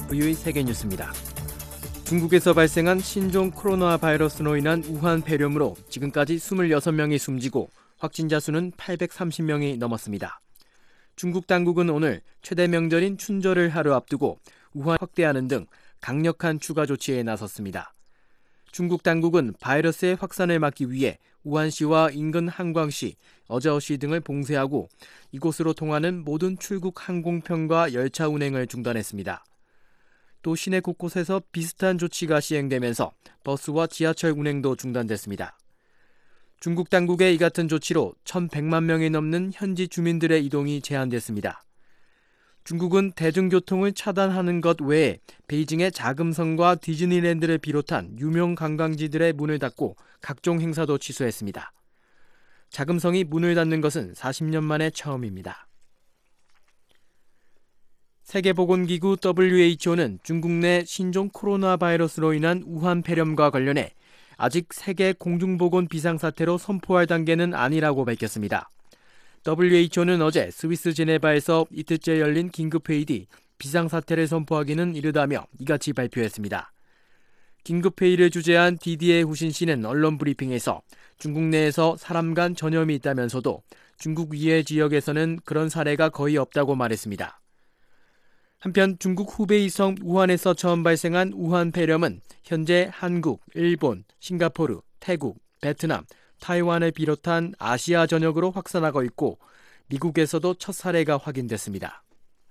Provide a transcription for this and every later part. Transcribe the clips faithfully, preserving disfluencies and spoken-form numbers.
브이오에이 세계뉴스입니다. 중국에서 발생한 신종 코로나 바이러스로 인한 우한 폐렴으로 지금까지 이십육 명이 숨지고 확진자 수는 팔백삼십 명이 넘었습니다. 중국 당국은 오늘 최대 명절인 춘절을 하루 앞두고 우한 확대하는 등 강력한 추가 조치에 나섰습니다. 중국 당국은 바이러스의 확산을 막기 위해 우한시와 인근 한광시, 어저시 등을 봉쇄하고 이곳으로 통하는 모든 출국 항공편과 열차 운행을 중단했습니다. 또 시내 곳곳에서 비슷한 조치가 시행되면서 버스와 지하철 운행도 중단됐습니다. 중국 당국의 이 같은 조치로 천백만 명이 넘는 현지 주민들의 이동이 제한됐습니다. 중국은 대중교통을 차단하는 것 외에 베이징의 자금성과 디즈니랜드를 비롯한 유명 관광지들의 문을 닫고 각종 행사도 취소했습니다. 자금성이 문을 닫는 것은 사십 년 만에 처음입니다. 세계보건기구 더블유에이치오는 중국 내 신종 코로나 바이러스로 인한 우한 폐렴과 관련해 아직 세계 공중보건 비상사태로 선포할 단계는 아니라고 밝혔습니다. 더블유에이치오는 어제 스위스 제네바에서 이틀째 열린 긴급회의 뒤 비상사태를 선포하기는 이르다며 이같이 발표했습니다. 긴급회의를 주재한 디디에 후신 씨는 언론 브리핑에서 중국 내에서 사람 간 전염이 있다면서도 중국 위의 지역에서는 그런 사례가 거의 없다고 말했습니다. 한편 중국 후베이성 우한에서 처음 발생한 우한 폐렴은 현재 한국, 일본, 싱가포르, 태국, 베트남, 타이완을 비롯한 아시아 전역으로 확산하고 있고 미국에서도 첫 사례가 확인됐습니다.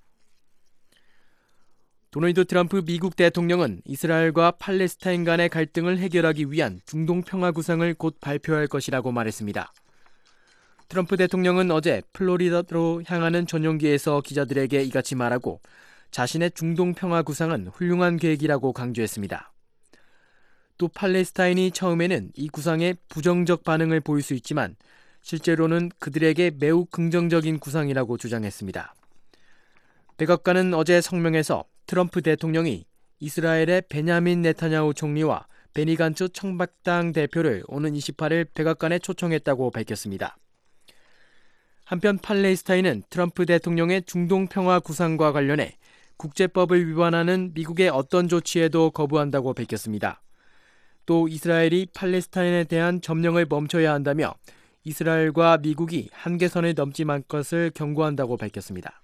도널드 트럼프 미국 대통령은 이스라엘과 팔레스타인 간의 갈등을 해결하기 위한 중동 평화 구상을 곧 발표할 것이라고 말했습니다. 트럼프 대통령은 어제 플로리다로 향하는 전용기에서 기자들에게 이같이 말하고 자신의 중동 평화 구상은 훌륭한 계획이라고 강조했습니다. 또 팔레스타인이 처음에는 이 구상에 부정적 반응을 보일 수 있지만 실제로는 그들에게 매우 긍정적인 구상이라고 주장했습니다. 백악관은 어제 성명에서 트럼프 대통령이 이스라엘의 베냐민 네타냐후 총리와 베니 간츠 청박당 대표를 오는 이십팔 일 백악관에 초청했다고 밝혔습니다. 한편 팔레스타인은 트럼프 대통령의 중동 평화 구상과 관련해 국제법을 위반하는 미국의 어떤 조치에도 거부한다고 밝혔습니다. 또 이스라엘이 팔레스타인에 대한 점령을 멈춰야 한다며 이스라엘과 미국이 한계선을 넘지 말 것을 경고한다고 밝혔습니다.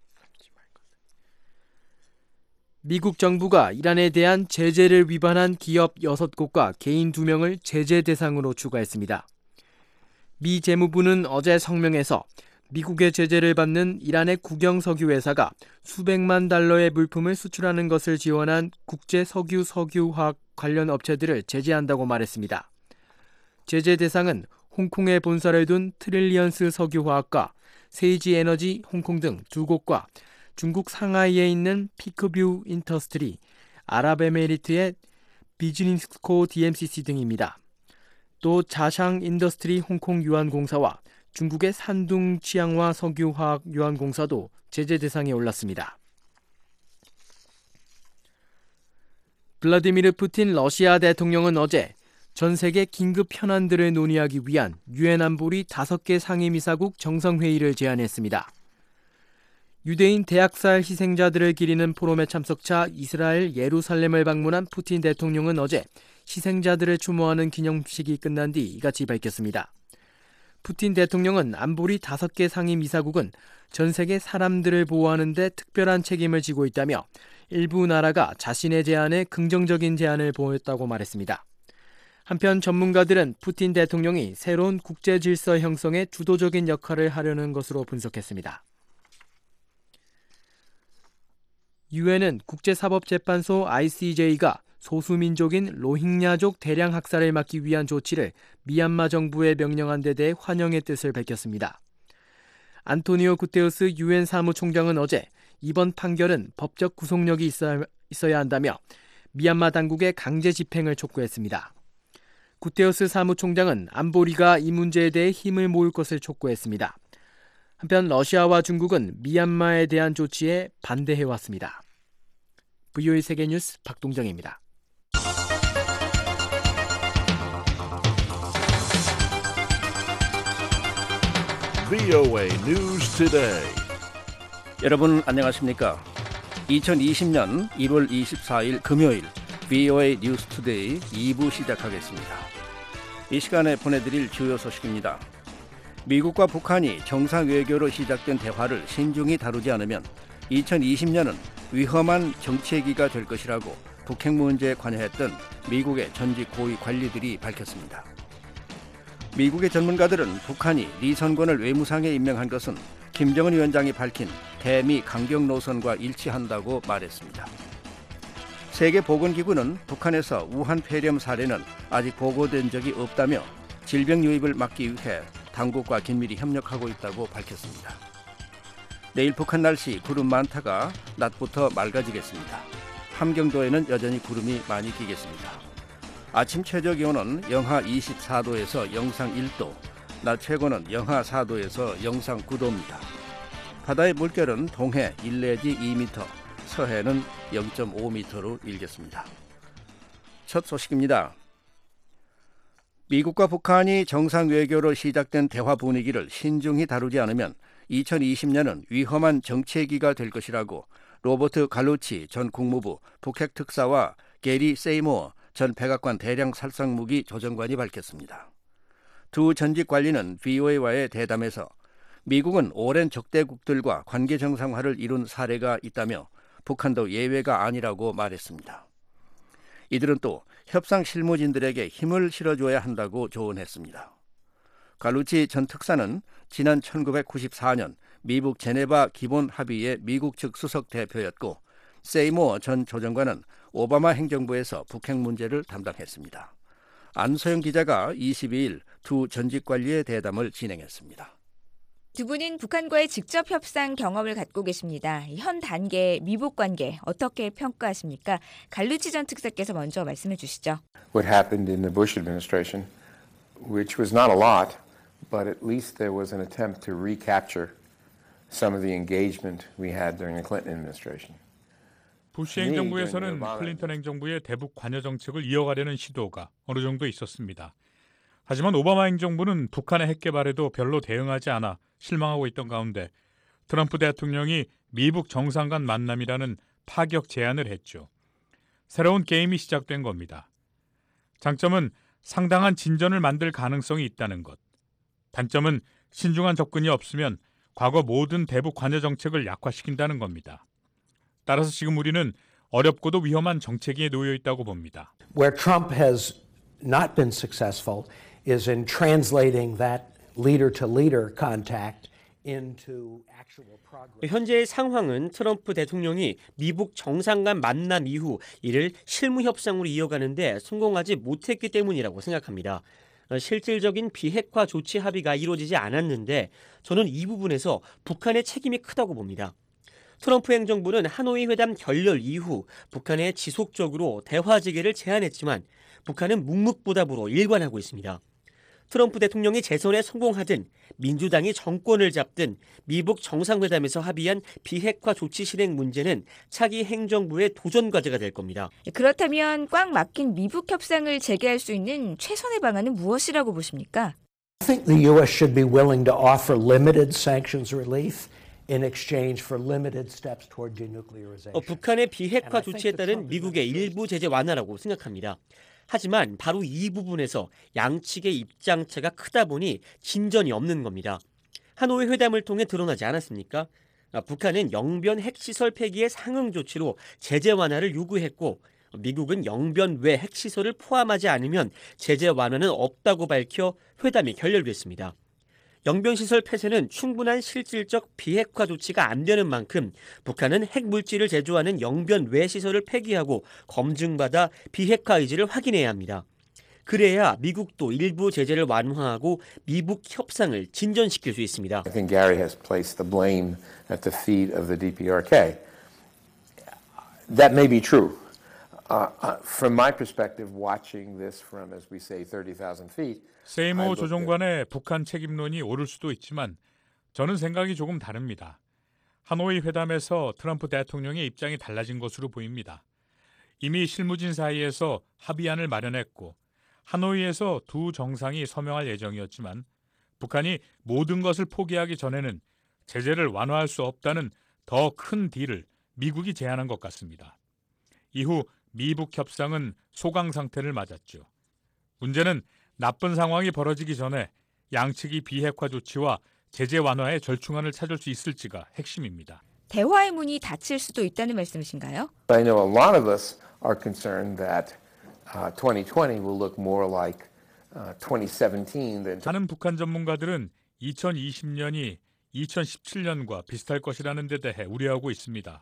미국 정부가 이란에 대한 제재를 위반한 기업 여섯 곳과 개인 두 명을 제재 대상으로 추가했습니다. 미 재무부는 어제 성명에서 미국의 제재를 받는 이란의 국영석유 회사가 수백만 달러의 물품을 수출하는 것을 지원한 국제석유 석유화학 관련 업체들을 제재한다고 말했습니다. 제재 대상은 홍콩에 본사를 둔 트릴리언스 석유화학과 세이지 에너지 홍콩 등 두 곳과 중국 상하이에 있는 피크뷰 인더스트리, 아랍에미리트의 비즈니스코 디엠씨씨 등입니다. 또 자샹 인더스트리 홍콩 유한공사와 중국의 산둥 치앙화 석유화학 유한공사도 제재 대상에 올랐습니다. 블라디미르 푸틴 러시아 대통령은 어제 전 세계 긴급 현안들을 논의하기 위한 유엔 안보리 다섯 개 상임이사국 정상회의를 제안했습니다. 유대인 대학살 희생자들을 기리는 포럼에 참석차 이스라엘 예루살렘을 방문한 푸틴 대통령은 어제 희생자들을 추모하는 기념식이 끝난 뒤 이같이 밝혔습니다. 푸틴 대통령은 안보리 다섯 개 상임이사국은 전 세계 사람들을 보호하는 데 특별한 책임을 지고 있다며 일부 나라가 자신의 제안에 긍정적인 제안을 보였다고 말했습니다. 한편 전문가들은 푸틴 대통령이 새로운 국제 질서 형성에 주도적인 역할을 하려는 것으로 분석했습니다. 유엔은 국제사법재판소 아이씨제이가 소수민족인 로힝야족 대량 학살을 막기 위한 조치를 미얀마 정부에 명령한 데 대해 환영의 뜻을 밝혔습니다. 안토니오 구테우스 유엔 사무총장은 어제 이번 판결은 법적 구속력이 있어야, 있어야 한다며 미얀마 당국의 강제 집행을 촉구했습니다. 구테우스 사무총장은 안보리가 이 문제에 대해 힘을 모을 것을 촉구했습니다. 한편 러시아와 중국은 미얀마에 대한 조치에 반대해왔습니다. 브이오에이 세계뉴스 박동정입니다. 브이오에이 News Today. 여러분 안녕하십니까? 이천이십 년 일월 이십사일 금요일 브이오에이 뉴스투데이 이 부 시작하겠습니다. 이 시간에 보내드릴 주요 소식입니다. 미국과 북한이 정상외교로 시작된 대화를 신중히 다루지 않으면 이천이십 년은 위험한 정치회기가 될 것이라고 북핵 문제에 관여했던 미국의 전직 고위 관리들이 밝혔습니다. 미국의 전문가들은 북한이 리 선권을 외무상에 임명한 것은 김정은 위원장이 밝힌 대미 강경 노선과 일치한다고 말했습니다. 세계보건기구는 북한에서 우한 폐렴 사례는 아직 보고된 적이 없다며 질병 유입을 막기 위해 당국과 긴밀히 협력하고 있다고 밝혔습니다. 내일 북한 날씨 구름 많다가 낮부터 맑아지겠습니다. 함경도에는 여전히 구름이 많이 끼겠습니다. 아침 최저 기온은 영하 이십사 도에서 영상 일 도, 낮 최고는 영하 사 도에서 영상 구 도입니다. 바다의 물결은 동해 일 내지 이 미터, 서해는 영 점 오 미터로 일겠습니다. 첫 소식입니다. 미국과 북한이 정상외교로 시작된 대화 분위기를 신중히 다루지 않으면 이천이십 년은 위험한 정치회기가 될 것이라고 로버트 갈루치 전 국무부 북핵 특사와 게리 세이모어 전 백악관 대량 살상무기 조정관이 밝혔습니다. 두 전직 관리는 브이오에이와의 대담에서 미국은 오랜 적대국들과 관계 정상화를 이룬 사례가 있다며 북한도 예외가 아니라고 말했습니다. 이들은 또 협상 실무진들에게 힘을 실어줘야 한다고 조언했습니다. 갈루치 전 특사는 지난 천구백구십사 년 미국 제네바 기본 합의의 미국 측 수석 대표였고 세이모어 전 조정관은 오바마 행정부에서 북핵 문제를 담당했습니다. 안소영 기자가 이십이일 두 전직 관리의 대담을 진행했습니다. 두 분은 북한과의 직접 협상 경험을 갖고 계십니다. 현 단계 미북 관계 어떻게 평가하십니까? 갈루치 전 특사께서 먼저 말씀해 주시죠. What happened in the Bush administration, which was not a lot, but at least there was an attempt to recapture some of the engagement we had during the Clinton administration. 부시 행정부에서는 클린턴 행정부의 대북 관여 정책을 이어가려는 시도가 어느 정도 있었습니다. 하지만 오바마 행정부는 북한의 핵 개발에도 별로 대응하지 않아 실망하고 있던 가운데 트럼프 대통령이 미북 정상 간 만남이라는 파격 제안을 했죠. 새로운 게임이 시작된 겁니다. 장점은 상당한 진전을 만들 가능성이 있다는 것. 단점은 신중한 접근이 없으면 과거 모든 대북 관여 정책을 약화시킨다는 겁니다. 따라서 지금 우리는 어렵고도 위험한 정체기에 놓여 있다고 봅니다. Where Trump has not been successful is in translating that leader-to-leader contact into actual progress. 현재의 상황은 트럼프 대통령이 미북 정상 간 만남 이후 이를 실무 협상으로 이어가는데 성공하지 못했기 때문이라고 생각합니다. 실질적인 비핵화 조치 합의가 이루어지지 않았는데 저는 이 부분에서 북한의 책임이 크다고 봅니다. 트럼프 행정부는 하노이 회담 결렬 이후 북한에 지속적으로 대화 재개를 제안했지만 북한은 묵묵부답으로 일관하고 있습니다. 트럼프 대통령이 재선에 성공하든 민주당이 정권을 잡든 미북 정상회담에서 합의한 비핵화 조치 실행 문제는 차기 행정부의 도전 과제가 될 겁니다. 그렇다면 꽉 막힌 미북 협상을 재개할 수 있는 최선의 방안은 무엇이라고 보십니까? I think the U S should be willing to offer limited sanctions relief in exchange for limited steps toward denuclearization. 어, 북한의 비핵화 조치에 따른 미국의 일부 제재 완화라고 생각합니다. 하지만 바로 이 부분에서 양측의 입장차가 크다 보니 진전이 없는 겁니다. 하노이 회담을 통해 드러나지 않았습니까? 아, 북한은 영변 핵시설 폐기의 상응 조치로 제재 완화를 요구했고 미국은 영변 외 핵시설을 포함하지 않으면 제재 완화는 없다고 밝혀 회담이 결렬됐습니다. 영변시설 폐쇄는 충분한 실질적 비핵화 조치가 안 되는 만큼 북한은 핵물질을 제조하는 영변 외 시설을 폐기하고 검증받아 비핵화 의지를 확인해야 합니다. 그래야 미국도 일부 제재를 완화하고 미북 협상을 진전시킬 수 있습니다. I think Gary has placed the blame at the feet of the 디피아르케이. That may be true. Uh, uh, from my perspective, watching this from, as we say, thirty thousand feet. 세이모 조정관의 북한 책임론이 옳을 수도 있지만 저는 생각이 조금 다릅니다. 하노이 회담에서 트럼프 대통령의 입장이 달라진 것으로 보입니다. 이미 실무진 사이에서 합의안을 마련했고 하노이에서 두 정상이 서명할 예정이었지만 북한이 모든 것을 포기하기 전에는 제재를 완화할 수 없다는 더 큰 딜을 미국이 제안한 것 같습니다. 이후 미북 협상은 소강 상태를 맞았죠. 문제는 나쁜 상황이 벌어지기 전에 양측이 비핵화 조치와 제재 완화의 절충안을 찾을 수 있을지가 핵심입니다. 대화의 문이 닫힐 수도 있다는 말씀이신가요? I know a lot of us are concerned that uh, twenty twenty will look more like uh, twenty seventeen than. 많은 북한 전문가들은 이천이십 년이 이천십칠 년과 비슷할 것이라는 데 대해 우려하고 있습니다.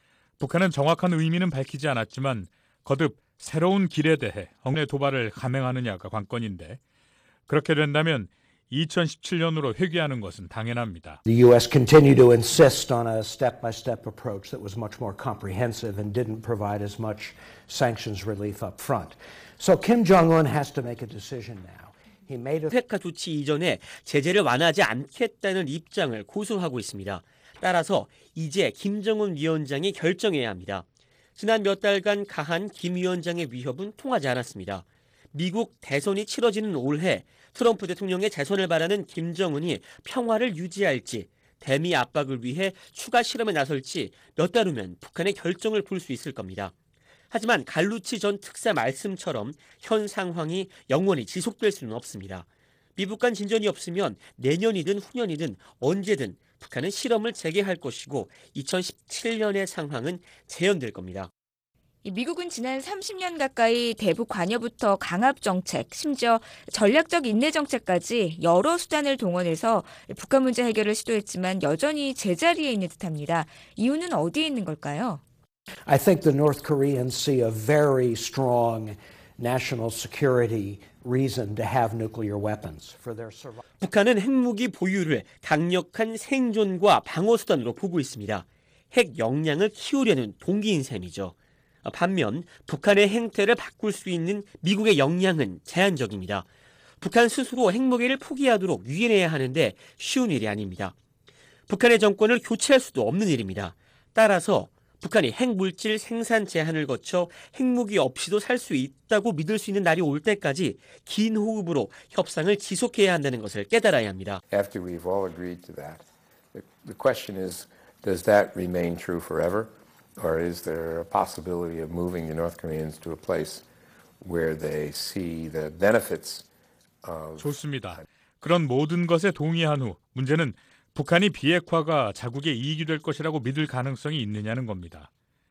북한은 정확한 의미는 밝히지 않았지만 거듭 새로운 길에 대해 억내 도발을 감행하느냐가 관건인데 그렇게 된다면 이천십칠 년으로 회귀하는 것은 당연합니다. The U S continued to insist on a step-by-step approach that was much more comprehensive and didn't provide as much sanctions relief up front. So Kim Jong-un has to make a decision now. He made a 비핵화 조치 이전에 제재를 완화하지 않겠다는 입장을 고수하고 있습니다. 따라서 이제 김정은 위원장이 결정해야 합니다. 지난 몇 달간 가한 김 위원장의 위협은 통하지 않았습니다. 미국 대선이 치러지는 올해 트럼프 대통령의 재선을 바라는 김정은이 평화를 유지할지 대미 압박을 위해 추가 실험에 나설지 몇 달 후면 북한의 결정을 볼 수 있을 겁니다. 하지만 갈루치 전 특사 말씀처럼 현 상황이 영원히 지속될 수는 없습니다. 미북 간 진전이 없으면 내년이든 후년이든 언제든 북한은 실험을 재개할 것이고 이천십칠 년의 상황은 재현될 겁니다. 미국은 지난 삼십 년 가까이 대북 관여부터 강압 정책, 심지어 전략적 인내 정책까지 여러 수단을 동원해서 북한 문제 해결을 시도했지만 여전히 제자리에 있는 듯합니다. 이유는 어디에 있는 걸까요? I think the North Koreans see a very strong national security reason to have nuclear weapons for their survival. 북한은 핵무기 보유를 강력한 생존과 방어 수단으로 보고 있습니다. 핵 역량을 키우려는 동기인 셈이죠. 반면 북한의 행태를 바꿀 수 있는 미국의 역량은 제한적입니다. 북한 스스로 핵무기를 포기하도록 유인해야 하는데 쉬운 일이 아닙니다. 북한의 정권을 교체할 수도 없는 일입니다. 따라서 북한이 핵물질 생산 제한을 거쳐 핵무기 없이도 살 수 있다고 믿을 수 있는 날이 올 때까지 긴 호흡으로 협상을 지속해야 한다는 것을 깨달아야 합니다. After we've all agreed to that, the, the question is, does that remain true forever? Or is there a possibility of moving the North Koreans to a place where they see the benefits of... 좋습니다. 그런 모든 것에 동의한 후 문제는 북한이 비핵화가 자국의 이익이 될 것이라고 믿을 가능성이 있느냐는 겁니다.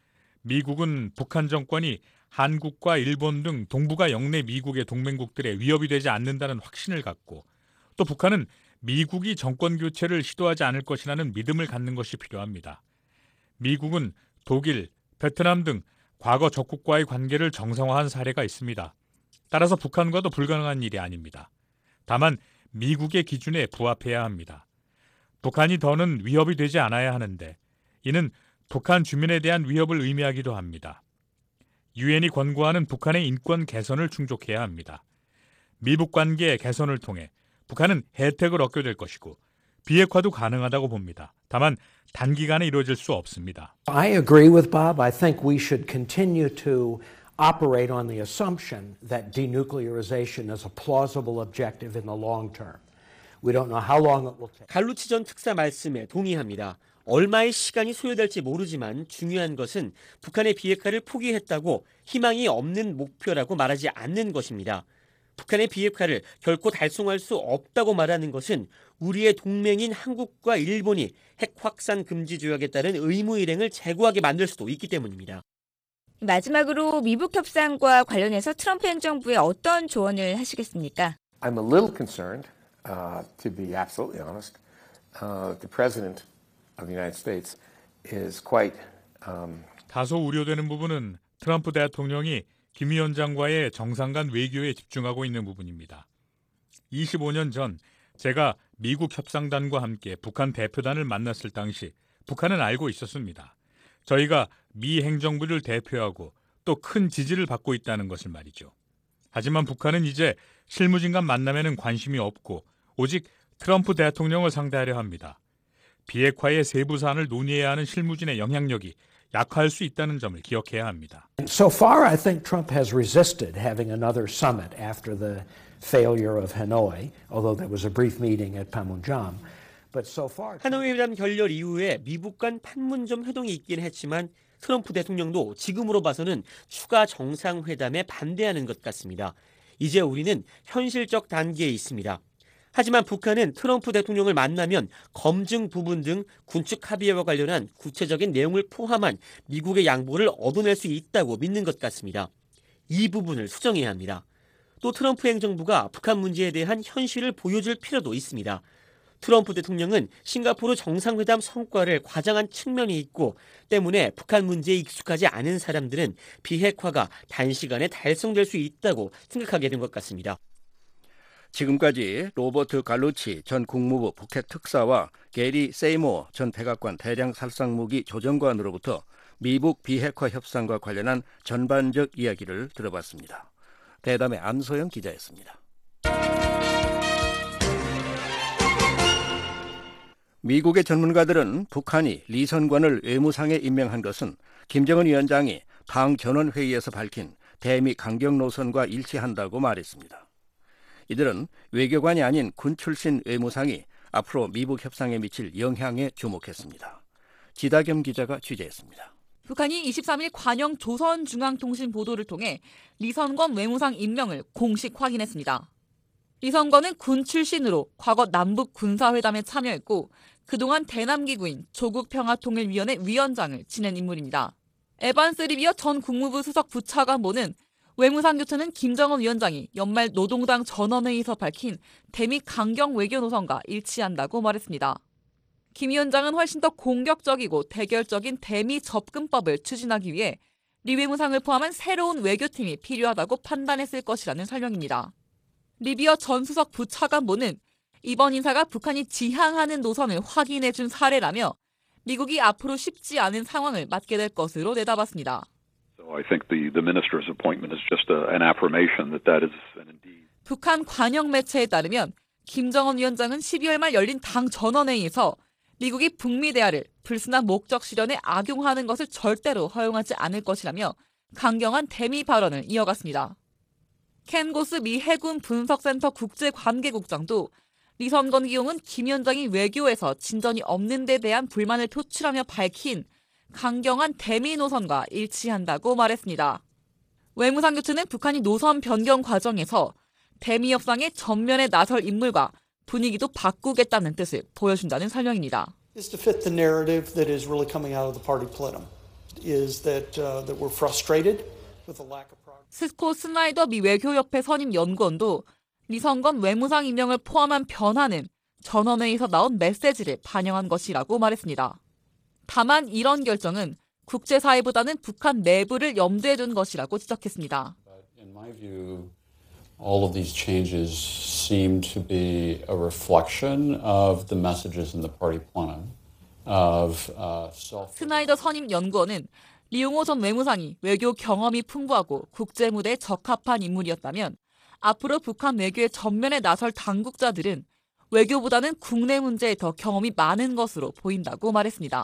미국은 북한 정권이 한국과 일본 등 동북아 영내 미국의 동맹국들의 위협이 되지 않는다는 확신을 갖고 또 북한은 미국이 정권 교체를 시도하지 않을 것이라는 믿음을 갖는 것이 필요합니다. 미국은 독일, 베트남 등 과거 적국과의 관계를 정상화한 사례가 있습니다. 따라서 북한과도 불가능한 일이 아닙니다. 다만 미국의 기준에 부합해야 합니다. 북한이 더는 위협이 되지 않아야 하는데 이는 북한 주민에 대한 위협을 의미하기도 합니다. 유엔이 권고하는 북한의 인권 개선을 충족해야 합니다. 미북 관계 개선을 통해 북한은 혜택을 얻게 될 것이고 비핵화도 가능하다고 봅니다. 다만 단기간에 이루어질 수 없습니다. I agree with Bob. I think we should continue to operate on the assumption that denuclearization is a plausible objective in the long term. We don't know how long it will take. 갈루치 전 특사 말씀에 동의합니다. 얼마의 시간이 소요될지 모르지만 중요한 것은 북한의 비핵화를 포기했다고 희망이 없는 목표라고 말하지 않는 것입니다. 북한의 비핵화를 결코 달성할 수 없다고 말하는 것은 우리의 동맹인 한국과 일본이 핵 확산 금지 조약에 따른 의무 일행을 제고하게 만들 수도 있기 때문입니다. 마지막으로 미북 협상과 관련해서 트럼프 행정부에 어떤 조언을 하시겠습니까? I'm a little concerned, uh, to be absolutely honest. Uh, the president of the United States is quite. Um... 다소 우려되는 부분은 트럼프 대통령이 김 위원장과의 정상 간 외교에 집중하고 있는 부분입니다. 이십오 년 전 제가 미국 협상단과 함께 북한 대표단을 만났을 당시 북한은 알고 있었습니다. 저희가 미 행정부를 대표하고 또 큰 지지를 받고 있다는 것을 말이죠. 하지만 북한은 이제 실무진 간 만남에는 관심이 없고 오직 트럼프 대통령을 상대하려 합니다. 비핵화의 세부 사안을 논의해야 하는 실무진의 영향력이 약화할 수 있다는 점을 기억해야 합니다. So far, I think Trump has resisted having another summit after the failure of Hanoi, although there was a brief meeting at Panmunjom. But so far, 하노이 회담 결렬 이후에 미국 간 판문점 회동이 있긴 했지만 트럼프 대통령도 지금으로 봐서는 추가 정상회담에 반대하는 것 같습니다. 이제 우리는 현실적 단계에 있습니다. 하지만 북한은 트럼프 대통령을 만나면 검증 부분 등 군축 합의와 관련한 구체적인 내용을 포함한 미국의 양보를 얻어낼 수 있다고 믿는 것 같습니다. 이 부분을 수정해야 합니다. 또 트럼프 행정부가 북한 문제에 대한 현실을 보여줄 필요도 있습니다. 트럼프 대통령은 싱가포르 정상회담 성과를 과장한 측면이 있고 때문에 북한 문제에 익숙하지 않은 사람들은 비핵화가 단시간에 달성될 수 있다고 생각하게 된 것 같습니다. 지금까지 로버트 갈루치 전 국무부 북핵 특사와 게리 세이모 전 백악관 대량 살상무기 조정관으로부터 미북 비핵화 협상과 관련한 전반적 이야기를 들어봤습니다. 대담의 안소영 기자였습니다. 미국의 전문가들은 북한이 리선관을 외무상에 임명한 것은 김정은 위원장이 당 전원회의에서 밝힌 대미 강경 노선과 일치한다고 말했습니다. 이들은 외교관이 아닌 군 출신 외무상이 앞으로 미북 협상에 미칠 영향에 주목했습니다. 지다겸 기자가 취재했습니다. 북한이 이십삼 일 관영 조선중앙통신 보도를 통해 리선권 외무상 임명을 공식 확인했습니다. 리선권은 군 출신으로 과거 남북 군사회담에 참여했고 그동안 대남기구인 조국평화통일위원회 위원장을 지낸 인물입니다. 에반스 리비어 전 국무부 수석 부차관보는 외무상 교체는 김정은 위원장이 연말 노동당 전원회의에서 밝힌 대미 강경 외교 노선과 일치한다고 말했습니다. 김 위원장은 훨씬 더 공격적이고 대결적인 대미 접근법을 추진하기 위해 리 외무상을 포함한 새로운 외교팀이 필요하다고 판단했을 것이라는 설명입니다. 리비어 전 수석 부차관보는 이번 인사가 북한이 지향하는 노선을 확인해준 사례라며 미국이 앞으로 쉽지 않은 상황을 맞게 될 것으로 내다봤습니다. I think the, the minister's appointment is just a, an affirmation that that is an indeed. 북한 관영 매체에 따르면 김정은 위원장은 십이월 말 열린 당 전원회의에서 미국이 북미 대화를 불순한 목적 실현에 악용하는 것을 절대로 허용하지 않을 것이라며 강경한 대미 발언을 이어갔습니다. 켄 고스 미 해군 분석센터 국제관계국장도 리선권 기용은 김 위원장이 외교에서 진전이 없는 데 대한 불만을 표출하며 밝힌 강경한 대미 노선과 일치한다고 말했습니다. 외무상 교체는 북한이 노선 변경 과정에서 대미 협상에 전면에 나설 인물과 분위기도 바꾸겠다는 뜻을 보여준다는 설명입니다. Is to fit the narrative that is really coming out of the party plenum. Is that uh, that we're frustrated with the lack of progress. 스콧 스나이더 미 외교협회 선임 연구원도 리선권 외무상 임명을 포함한 변화는 전원회의에서 나온 메시지를 반영한 것이라고 말했습니다. 다만 이런 결정은 국제사회보다는 북한 내부를 염두에 둔 것이라고 지적했습니다. In my view, all of these changes seem to be a reflection of the messages in the party plenum of uh, self. 스나이더 선임 연구원은 리용호 전 외무상이 외교 경험이 풍부하고 국제 무대에 적합한 인물이었다면 앞으로 북한 외교의 전면에 나설 당국자들은 외교보다는 국내 문제에 더 경험이 많은 것으로 보인다고 말했습니다.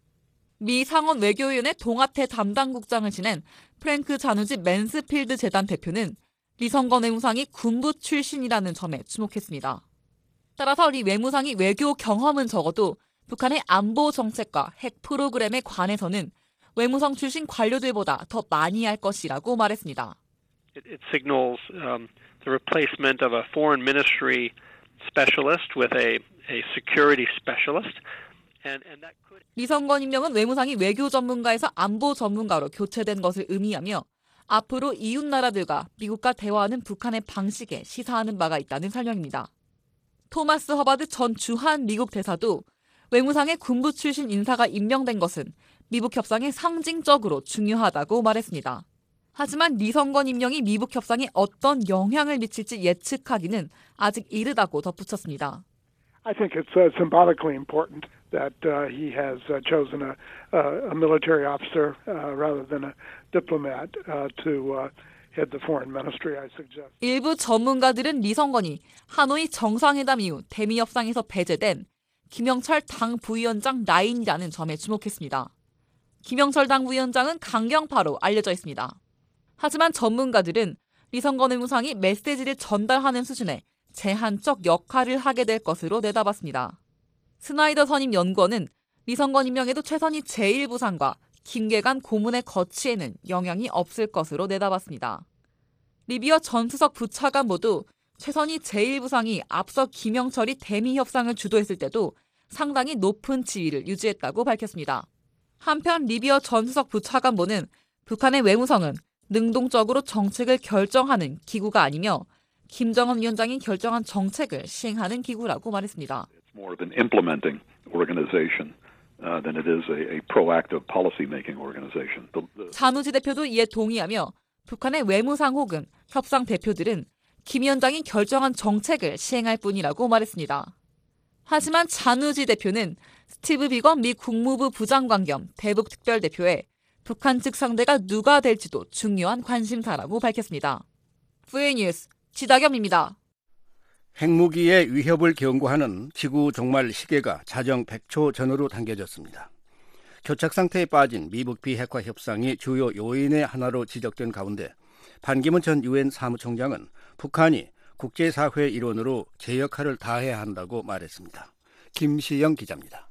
미 상원 외교위원회 동아태 담당국장을 지낸 프랭크 자누지 맨스필드 재단 대표는 리선권 외무상이 군부 출신이라는 점에 주목했습니다. 따라서 리 외무상이 외교 경험은 적어도 북한의 안보 정책과 핵 프로그램에 관해서는 외무성 출신 관료들보다 더 많이 할 것이라고 말했습니다. It, it signals um, the replacement of a foreign ministry specialist with a, a security specialist. And, and that could... 리선권 임명은 외무상이 외교 전문가에서 안보 전문가로 교체된 것을 의미하며 앞으로 이웃 나라들과 미국과 대화하는 북한의 방식에 시사하는 바가 있다는 설명입니다. 토마스 허바드 전 주한 미국 대사도 외무상의 군부 출신 인사가 임명된 것은 미북 협상에 상징적으로 중요하다고 말했습니다. 하지만 리선권 임명이 미북 협상에 어떤 영향을 미칠지 예측하기는 아직 이르다고 덧붙였습니다. I think it's uh, symbolically important that uh, he has uh, chosen a, uh, a military officer uh, rather than a diplomat uh, to uh, head the foreign ministry, I suggest. 일부 전문가들은 리선권이 하노이 정상회담 이후 대미 협상에서 배제된 김영철 당 부위원장 라인이라는 점에 주목했습니다. 김영철 당 부위원장은 강경파로 알려져 있습니다. 하지만 전문가들은 리선권 외무상이 메시지를 전달하는 수준의 제한적 역할을 하게 될 것으로 내다봤습니다. 스나이더 선임 연구원은 리선건 임명에도 최선희 제일 부상과 김계관 고문의 거취에는 영향이 없을 것으로 내다봤습니다. 리비어 전 수석 부차관 모두 최선희 제일 부상이 앞서 김영철이 대미 협상을 주도했을 때도 상당히 높은 지위를 유지했다고 밝혔습니다. 한편 리비어 전 수석 부차관보는 북한의 외무성은 능동적으로 정책을 결정하는 기구가 아니며 김정은 위원장이 결정한 정책을 시행하는 기구라고 말했습니다. It's more of an implementing organization uh, than it is a, a proactive policy-making organization. The, the... 잔우지 대표도 이에 동의하며 북한의 외무상 혹은 협상 대표들은 김 위원장이 결정한 정책을 시행할 뿐이라고 말했습니다. 하지만 잔우지 대표는 스티브 비건 미 국무부 부장관 겸 대북 특별대표에 북한 측 상대가 누가 될지도 중요한 관심사라고 밝혔습니다. 브이오에이 뉴스 지다겸입니다. 핵무기의 위협을 경고하는 지구 종말 시계가 자정 백 초 전으로 당겨졌습니다. 교착 상태에 빠진 미북 비핵화 협상이 주요 요인의 하나로 지적된 가운데 반기문 전 유엔 사무총장은 북한이 국제사회 일원으로 제 역할을 다해야 한다고 말했습니다. 김시영 기자입니다.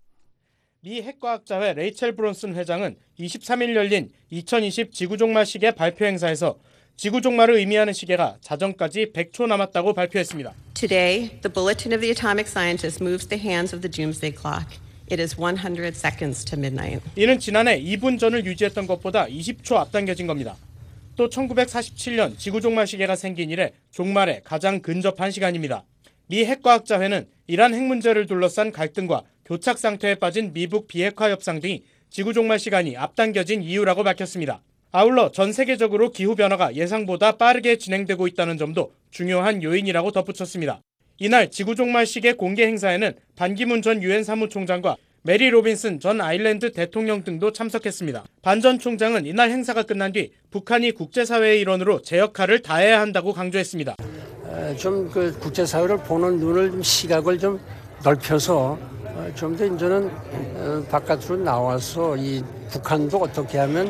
미 핵과학자회 레이첼 브론슨 회장은 이십삼 일 열린 이천이십 지구종말 시계 발표 행사에서 지구종말을 의미하는 시계가 자정까지 백 초 남았다고 발표했습니다. Today, the bulletin of the atomic scientist moves the hands of the doomsday clock. It is one hundred seconds to midnight. 이는 지난해 이 분 전을 유지했던 것보다 이십 초 앞당겨진 겁니다. 또 천구백사십칠 년 지구종말 시계가 생긴 이래 종말에 가장 근접한 시간입니다. 미 핵과학자회는 이란 핵 문제를 둘러싼 갈등과 교착 상태에 빠진 미북 비핵화 협상 등이 지구종말 시간이 앞당겨진 이유라고 밝혔습니다. 아울러 전 세계적으로 기후변화가 예상보다 빠르게 진행되고 있다는 점도 중요한 요인이라고 덧붙였습니다. 이날 지구종말 시계 공개 행사에는 반기문 전 유엔 사무총장과 메리 로빈슨 전 아일랜드 대통령 등도 참석했습니다. 반 전 총장은 이날 행사가 끝난 뒤 북한이 국제사회의 일원으로 제 역할을 다해야 한다고 강조했습니다. 좀 그 국제사회를 보는 눈을 좀 시각을 좀 넓혀서 좀 더 이제는 바깥으로 나와서 이 북한도 어떻게 하면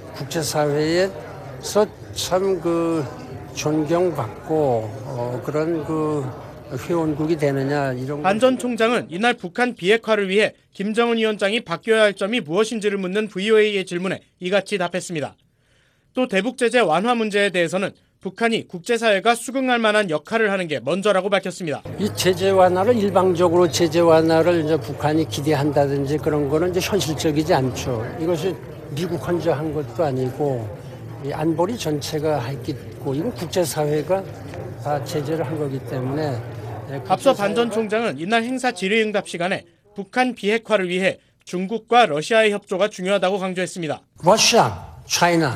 국제사회에서 참 그 존경받고 어 그런 그 회원국이 되느냐 이런. 반 전 총장은 이날 북한 비핵화를 위해 김정은 위원장이 바뀌어야 할 점이 무엇인지를 묻는 브이오에이의 질문에 이같이 답했습니다. 또 대북 제재 완화 문제에 대해서는 북한이 국제사회가 수긍할 만한 역할을 하는 게 먼저라고 밝혔습니다. 이 제재 완화를 일방적으로 제재 완화를 이제 북한이 기대한다든지 그런 거는 이제 현실적이지 않죠. 이것이 미국 혼자 한 것도 아니고 이 안보리 전체가 했고 이건 국제사회가 다 제재를 한 거기 때문에. 앞서 반 전 총장은 이날 행사 질의응답 시간에 북한 비핵화를 위해 중국과 러시아의 협조가 중요하다고 강조했습니다. Russia, China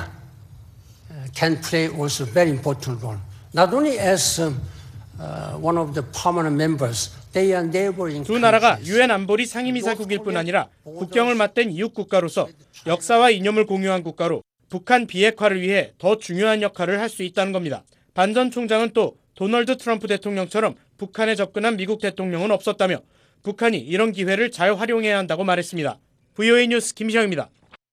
can play also very important role. Not only as uh, one of the permanent members, they are neighboring countries. 두 나라가 유엔 안보리 상임이사국일 뿐 아니라 국경을 맞댄 이웃 국가로서 역사와 이념을 공유한 국가로 북한 비핵화를 위해 더 중요한 역할을 할 수 있다는 겁니다. 반 전 총장은 또 도널드 트럼프 대통령처럼 북한에 접근한 미국 대통령은 없었다며 북한이 이런 기회를 잘 활용해야 한다고 말했습니다. 브이오에이 뉴스 김시영입니다.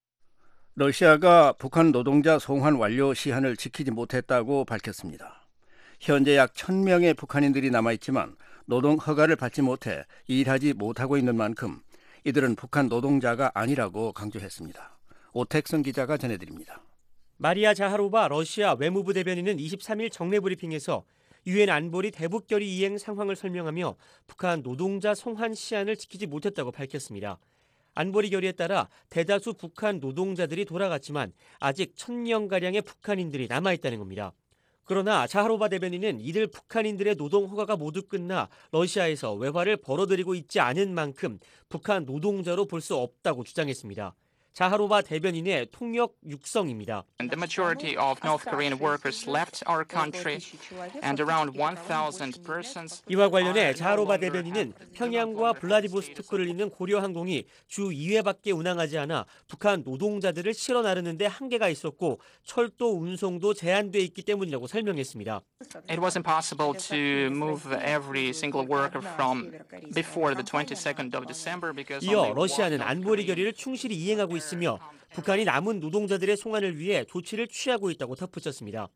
러시아가 북한 노동자 송환 완료 시한을 지키지 못했다고 밝혔습니다. 현재 약 천 명의 북한인들이 남아있지만 노동 허가를 받지 못해 일하지 못하고 있는 만큼 이들은 북한 노동자가 아니라고 강조했습니다. 오택성 기자가 전해드립니다. 마리아 자하로바 러시아 외무부 대변인은 이십삼 일 정례 브리핑에서 유엔 안보리 대북 결의 이행 상황을 설명하며 북한 노동자 송환 시한을 지키지 못했다고 밝혔습니다. 안보리 결의에 따라 대다수 북한 노동자들이 돌아갔지만 아직 천 명가량의 북한인들이 남아있다는 겁니다. 그러나 자하로바 대변인은 이들 북한인들의 노동 허가가 모두 끝나 러시아에서 외화를 벌어들이고 있지 않은 만큼 북한 노동자로 볼 수 없다고 주장했습니다. 자하로바 대변인의 통역 육성입니다. The majority of North Korean workers left our country and around one thousand persons. 이와 관련해 자하로바 대변인은 평양과 블라디보스토크를 잇는 고려항공이 주 이 회밖에 운항하지 않아 북한 노동자들을 실어 나르는데 한계가 있었고 철도 운송도 제한돼 있기 때문이라고 설명했습니다. It was impossible to move every single worker from before the twenty-second of December because 이어 러시아는 안보리 결의를 충실히 이행하고 있습니다. 있으며 북한이 남은 노동자들의 송환을 위해 조치를 취하고 있다고 덧붙였습니다.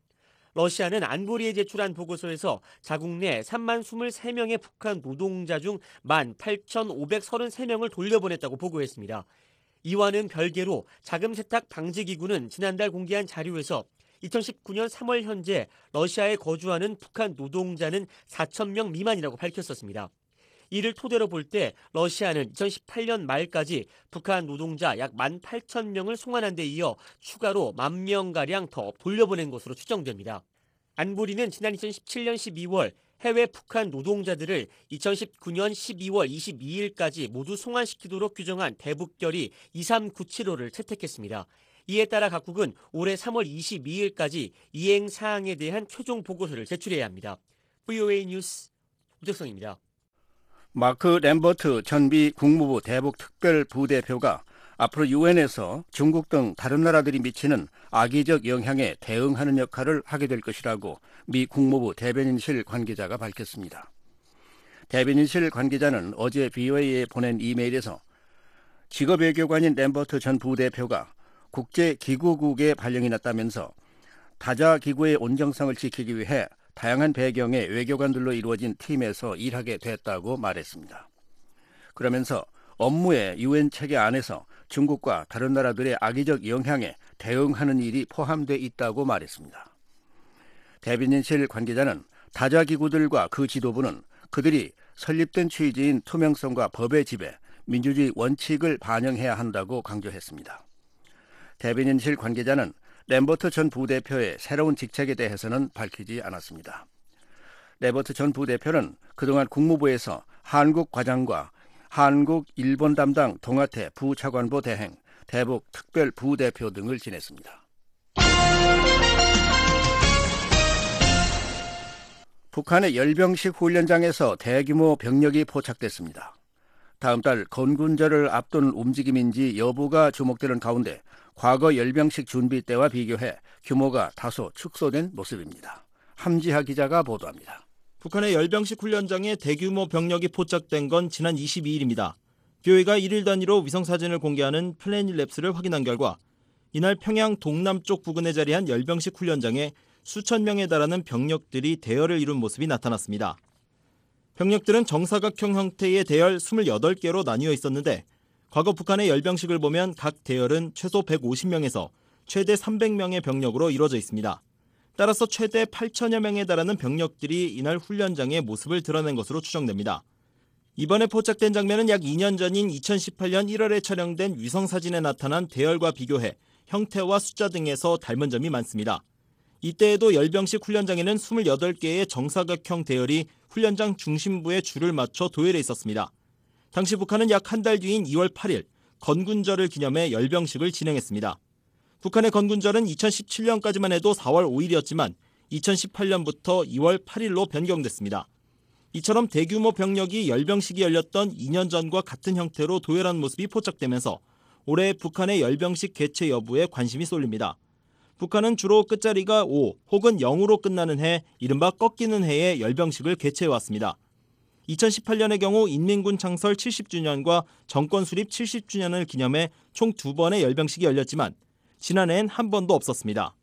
러시아는 안보리에 제출한 보고서에서 자국 내 삼만 이십삼 명의 북한 노동자 중 만 팔천오백삼십삼 명을 돌려보냈다고 보고했습니다. 이와는 별개로 자금 세탁 방지 기구는 지난달 공개한 자료에서 이천십구 년 삼월 현재 러시아에 거주하는 북한 노동자는 사천 명 미만이라고 밝혔었습니다. 이를 토대로 볼 때 러시아는 이천십팔 년 말까지 북한 노동자 약 만 팔천 명을 송환한 데 이어 추가로 만 명가량 더 돌려보낸 것으로 추정됩니다. 안보리는 지난 이천십칠 년 십이월 해외 북한 노동자들을 이천십구 년 십이월 이십이일까지 모두 송환시키도록 규정한 대북결의 이삼구칠호를 채택했습니다. 이에 따라 각국은 올해 삼월 이십이일까지 이행 사항에 대한 최종 보고서를 제출해야 합니다. 브이오에이 뉴스 오재성입니다. 마크 램버트 전 미 국무부 대북 특별부대표가 앞으로 유엔에서 중국 등 다른 나라들이 미치는 악의적 영향에 대응하는 역할을 하게 될 것이라고 미 국무부 대변인실 관계자가 밝혔습니다. 대변인실 관계자는 어제 브이오에이에 보낸 이메일에서 직업외교관인 램버트 전 부대표가 국제기구국에 발령이 났다면서 다자기구의 온정성을 지키기 위해 다양한 배경의 외교관들로 이루어진 팀에서 일하게 됐다고 말했습니다. 그러면서 업무의 유엔 체계 안에서 중국과 다른 나라들의 악의적 영향에 대응하는 일이 포함되어 있다고 말했습니다. 대변인실 관계자는 다자기구들과 그 지도부는 그들이 설립된 취지인 투명성과 법의 지배, 민주주의 원칙을 반영해야 한다고 강조했습니다. 대변인실 관계자는 램버트 전 부대표의 새로운 직책에 대해서는 밝히지 않았습니다. 램버트 전 부대표는 그동안 국무부에서 한국 과장과 한국 일본 담당 동아태 부차관보 대행, 대북 특별 부대표 등을 지냈습니다. 북한의 열병식 훈련장에서 대규모 병력이 포착됐습니다. 다음 달 건군절을 앞둔 움직임인지 여부가 주목되는 가운데 과거 열병식 준비 때와 비교해 규모가 다소 축소된 모습입니다. 함지하 기자가 보도합니다. 북한의 열병식 훈련장에 대규모 병력이 포착된 건 지난 이십이일입니다. 비오이가 일일 단위로 위성사진을 공개하는 플래닛랩스를 확인한 결과 이날 평양 동남쪽 부근에 자리한 열병식 훈련장에 수천 명에 달하는 병력들이 대열을 이룬 모습이 나타났습니다. 병력들은 정사각형 형태의 대열 이십팔 개로 나뉘어 있었는데 과거 북한의 열병식을 보면 각 대열은 최소 백오십 명에서 최대 삼백 명의 병력으로 이루어져 있습니다. 따라서 최대 팔천여 명에 달하는 병력들이 이날 훈련장의 모습을 드러낸 것으로 추정됩니다. 이번에 포착된 장면은 약 이 년 전인 이천십팔 년 일월에 촬영된 위성사진에 나타난 대열과 비교해 형태와 숫자 등에서 닮은 점이 많습니다. 이때에도 열병식 훈련장에는 이십팔 개의 정사각형 대열이 훈련장 중심부에 줄을 맞춰 도열해 있었습니다. 당시 북한은 약 한 달 뒤인 이월 팔일 건군절을 기념해 열병식을 진행했습니다. 북한의 건군절은 이천십칠 년까지만 해도 사월 오일이었지만 이천십팔 년부터 이월 팔일로 변경됐습니다. 이처럼 대규모 병력이 열병식이 열렸던 이 년 전과 같은 형태로 도열한 모습이 포착되면서 올해 북한의 열병식 개최 여부에 관심이 쏠립니다. 북한은 주로 끝자리가 오 혹은 영으로 끝나는 해, 이른바 꺾이는 해에 열병식을 개최해왔습니다. 이천십팔 년의 경우 인민군 창설 칠십 주년과 정권 수립 칠십 주년을 기념해 총 두 번의 열병식이 열렸지만 지난해엔 한 번도 없었습니다.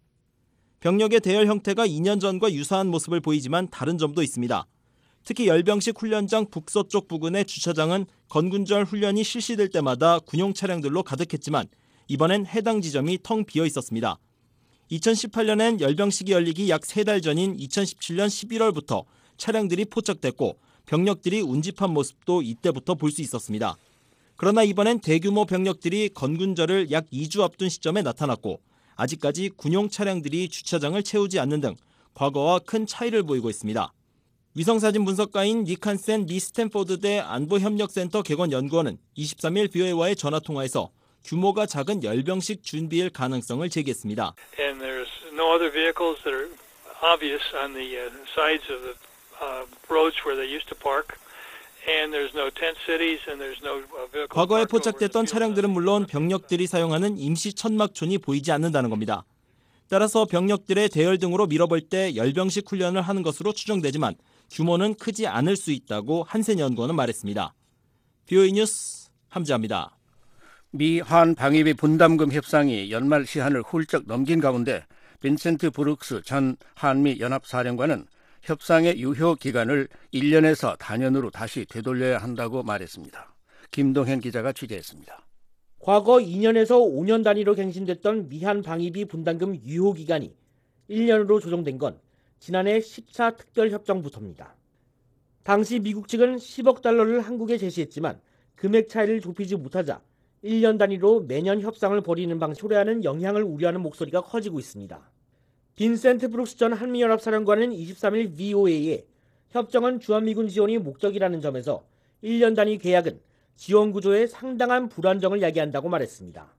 병력의 대열 형태가 이 년 전과 유사한 모습을 보이지만 다른 점도 있습니다. 특히 열병식 훈련장 북서쪽 부근의 주차장은 건군절 훈련이 실시될 때마다 군용 차량들로 가득했지만 이번엔 해당 지점이 텅 비어 있었습니다. 이천십팔 년엔 열병식이 열리기 약 세 달 전인 이천십칠 년 십일월부터 차량들이 포착됐고 병력들이 운집한 모습도 이때부터 볼 수 있었습니다. 그러나 이번엔 대규모 병력들이 건군절을 약 이 주 앞둔 시점에 나타났고 아직까지 군용 차량들이 주차장을 채우지 않는 등 과거와 큰 차이를 보이고 있습니다. 위성사진 분석가인 닉 한센 미 스탠포드대 안보협력센터 객원연구원은 이십삼일 비오에이와의 전화통화에서 규모가 작은 열병식 준비일 가능성을 제기했습니다. And there's no other vehicles that are obvious on the uh, sides of the uh, roads where they used to park. And there's no tent cities and there's no vehicle. 과거에 포착됐던 차량들은 물론 병력들이 사용하는 임시 천막촌이 보이지 않는다는 겁니다. 따라서 병력들의 대열 등으로 밀어볼 때 열병식 훈련을 하는 것으로 추정되지만 규모는 크지 않을 수 있다고 한센 연구원은 말했습니다. 비오이 뉴스 함지아입니다. 미 한 방위비 분담금 협상이 연말 시한을 훌쩍 넘긴 가운데 빈센트 브룩스 전 한미연합사령관은 협상의 유효 기간을 일 년에서 다년으로 다시 되돌려야 한다고 말했습니다. 김동현 기자가 취재했습니다. 과거 이 년에서 오 년 단위로 갱신됐던 미한 방위비 분담금 유효 기간이 일 년으로 조정된 건 지난해 십 차 특별협정부터입니다. 당시 미국 측은 십억 달러를 한국에 제시했지만 금액 차이를 좁히지 못하자 일 년 단위로 매년 협상을 벌이는 방식으로 초래하는 영향을 우려하는 목소리가 커지고 있습니다. 빈센트 브룩스 전 한미연합사령관은 이십삼 일 브이오에이에 협정은 주한미군 지원이 목적이라는 점에서 일 년 단위 계약은 지원 구조에 상당한 불안정을 야기한다고 말했습니다.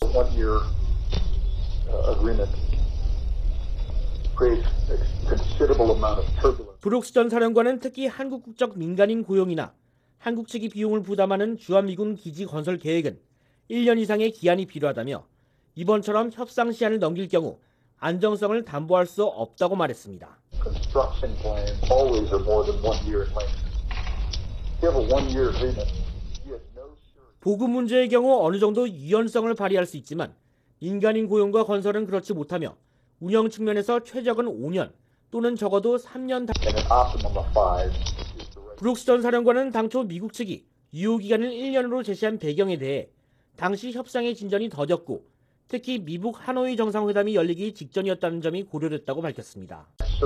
브룩스 전 사령관은 특히 한국 국적 민간인 고용이나 한국 측이 비용을 부담하는 주한미군 기지 건설 계획은 일 년 이상의 기한이 필요하다며 이번처럼 협상 시한을 넘길 경우 안정성을 담보할 수 없다고 말했습니다. 보급 문제의 경우 어느 정도 유연성을 발휘할 수 있지만 민간인 고용과 건설은 그렇지 못하며 운영 측면에서 최적은 오 년 또는 적어도 삼 년 단... 브룩스 전 사령관은 당초 미국 측이 유효 기간을 일 년으로 제시한 배경에 대해 당시 협상의 진전이 더뎠고 특히 미국 하노이 정상회담이 열리기 직전이었다는 점이 고려됐다고 밝혔습니다.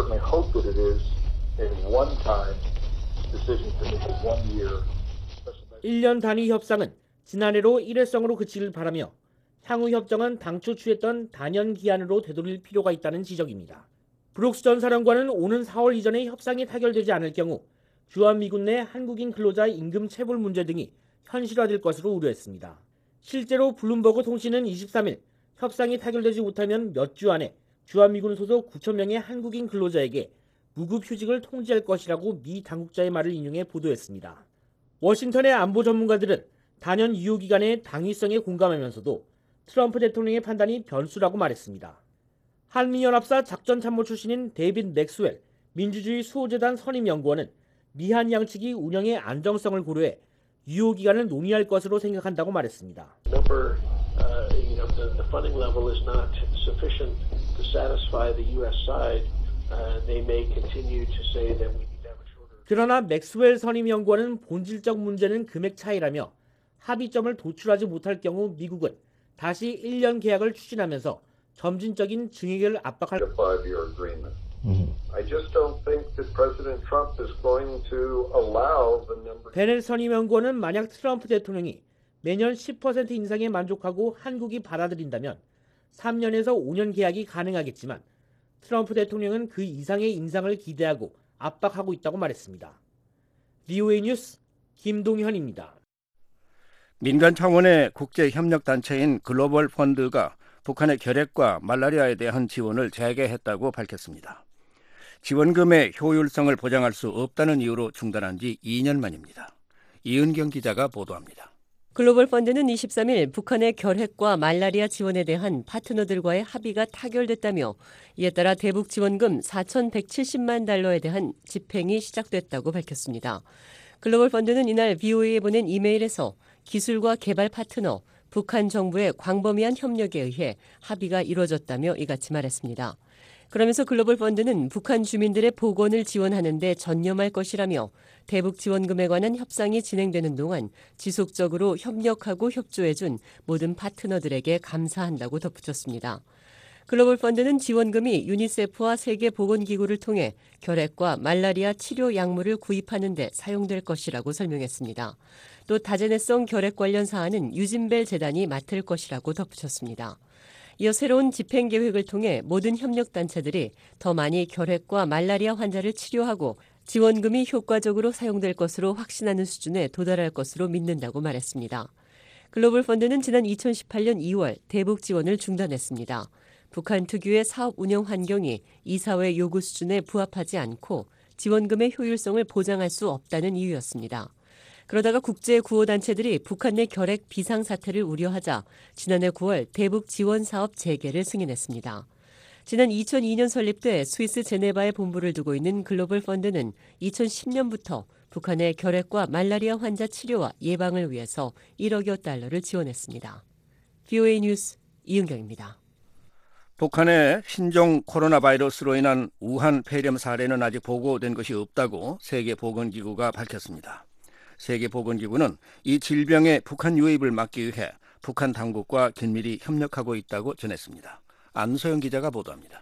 일 년 단위 협상은 지난해로 일회성으로 그치길 바라며 향후 협정은 당초 취했던 단연 기한으로 되돌릴 필요가 있다는 지적입니다. 브룩스 전 사령관은 오는 사월 이전에 협상이 타결되지 않을 경우 주한미군 내 한국인 근로자 임금 체불 문제 등이 현실화될 것으로 우려했습니다. 실제로 블룸버그 통신은 이십삼 일 협상이 타결되지 못하면 몇 주 안에 주한미군 소속 구천 명의 한국인 근로자에게 무급 휴직을 통지할 것이라고 미 당국자의 말을 인용해 보도했습니다. 워싱턴의 안보 전문가들은 단연 유효 기간의 당위성에 공감하면서도 트럼프 대통령의 판단이 변수라고 말했습니다. 한미연합사 작전참모 출신인 데이빗 맥스웰 민주주의 수호재단 선임연구원은 미한 양측이 운영의 안정성을 고려해 유효 기간을 논의할 것으로 생각한다고 말했습니다. Number, uh, you know, the, the funding level is not sufficient to satisfy the U S side. Uh, they may continue to say that we need to have a shorter. 그러나 맥스웰 선임연구원은 본질적 문제는 금액 차이라며 합의점을 도출하지 못할 경우 미국은 다시 일 년 계약을 추진하면서 점진적인 증액을 압박할. 베넬 선임연구원은 만약 트럼프 대통령이 매년 십 퍼센트 인상에 만족하고 한국이 받아들인다면 삼 년에서 오 년 계약이 가능하겠지만 트럼프 대통령은 그 이상의 인상을 기대하고 압박하고 있다고 말했습니다. 브이오에이 뉴스 김동현입니다. 민간 차원의 국제협력단체인 글로벌 펀드가 북한의 결핵과 말라리아에 대한 지원을 재개했다고 밝혔습니다. 지원금의 효율성을 보장할 수 없다는 이유로 중단한 지 이 년 만입니다. 이은경 기자가 보도합니다. 글로벌 펀드는 이십삼 일 북한의 결핵과 말라리아 지원에 대한 파트너들과의 합의가 타결됐다며 이에 따라 대북 지원금 사천백칠십만 달러에 대한 집행이 시작됐다고 밝혔습니다. 글로벌 펀드는 이날 브이오에이에 보낸 이메일에서 기술과 개발 파트너, 북한 정부의 광범위한 협력에 의해 합의가 이뤄졌다며 이같이 말했습니다. 그러면서 글로벌 펀드는 북한 주민들의 복원을 지원하는 데 전념할 것이라며 대북 지원금에 관한 협상이 진행되는 동안 지속적으로 협력하고 협조해준 모든 파트너들에게 감사한다고 덧붙였습니다. 글로벌 펀드는 지원금이 유니세프와 세계보건기구를 통해 결핵과 말라리아 치료 약물을 구입하는 데 사용될 것이라고 설명했습니다. 또 다재내성 결핵 관련 사안은 유진벨 재단이 맡을 것이라고 덧붙였습니다. 이어 새로운 집행 계획을 통해 모든 협력단체들이 더 많이 결핵과 말라리아 환자를 치료하고 지원금이 효과적으로 사용될 것으로 확신하는 수준에 도달할 것으로 믿는다고 말했습니다. 글로벌 펀드는 지난 이천십팔 년 이월 대북 지원을 중단했습니다. 북한 특유의 사업 운영 환경이 이사회 요구 수준에 부합하지 않고 지원금의 효율성을 보장할 수 없다는 이유였습니다. 그러다가 국제구호단체들이 북한 내 결핵 비상사태를 우려하자 지난해 구월 대북 지원 사업 재개를 승인했습니다. 지난 이천이 년 설립돼 스위스 제네바에 본부를 두고 있는 글로벌 펀드는 이천십 년부터 북한의 결핵과 말라리아 환자 치료와 예방을 위해서 일억여 달러를 지원했습니다. 브이오에이 뉴스 이은경입니다. 북한의 신종 코로나 바이러스로 인한 우한 폐렴 사례는 아직 보고된 것이 없다고 세계보건기구가 밝혔습니다. 세계보건기구는 이 질병의 북한 유입을 막기 위해 북한 당국과 긴밀히 협력하고 있다고 전했습니다. 안소영 기자가 보도합니다.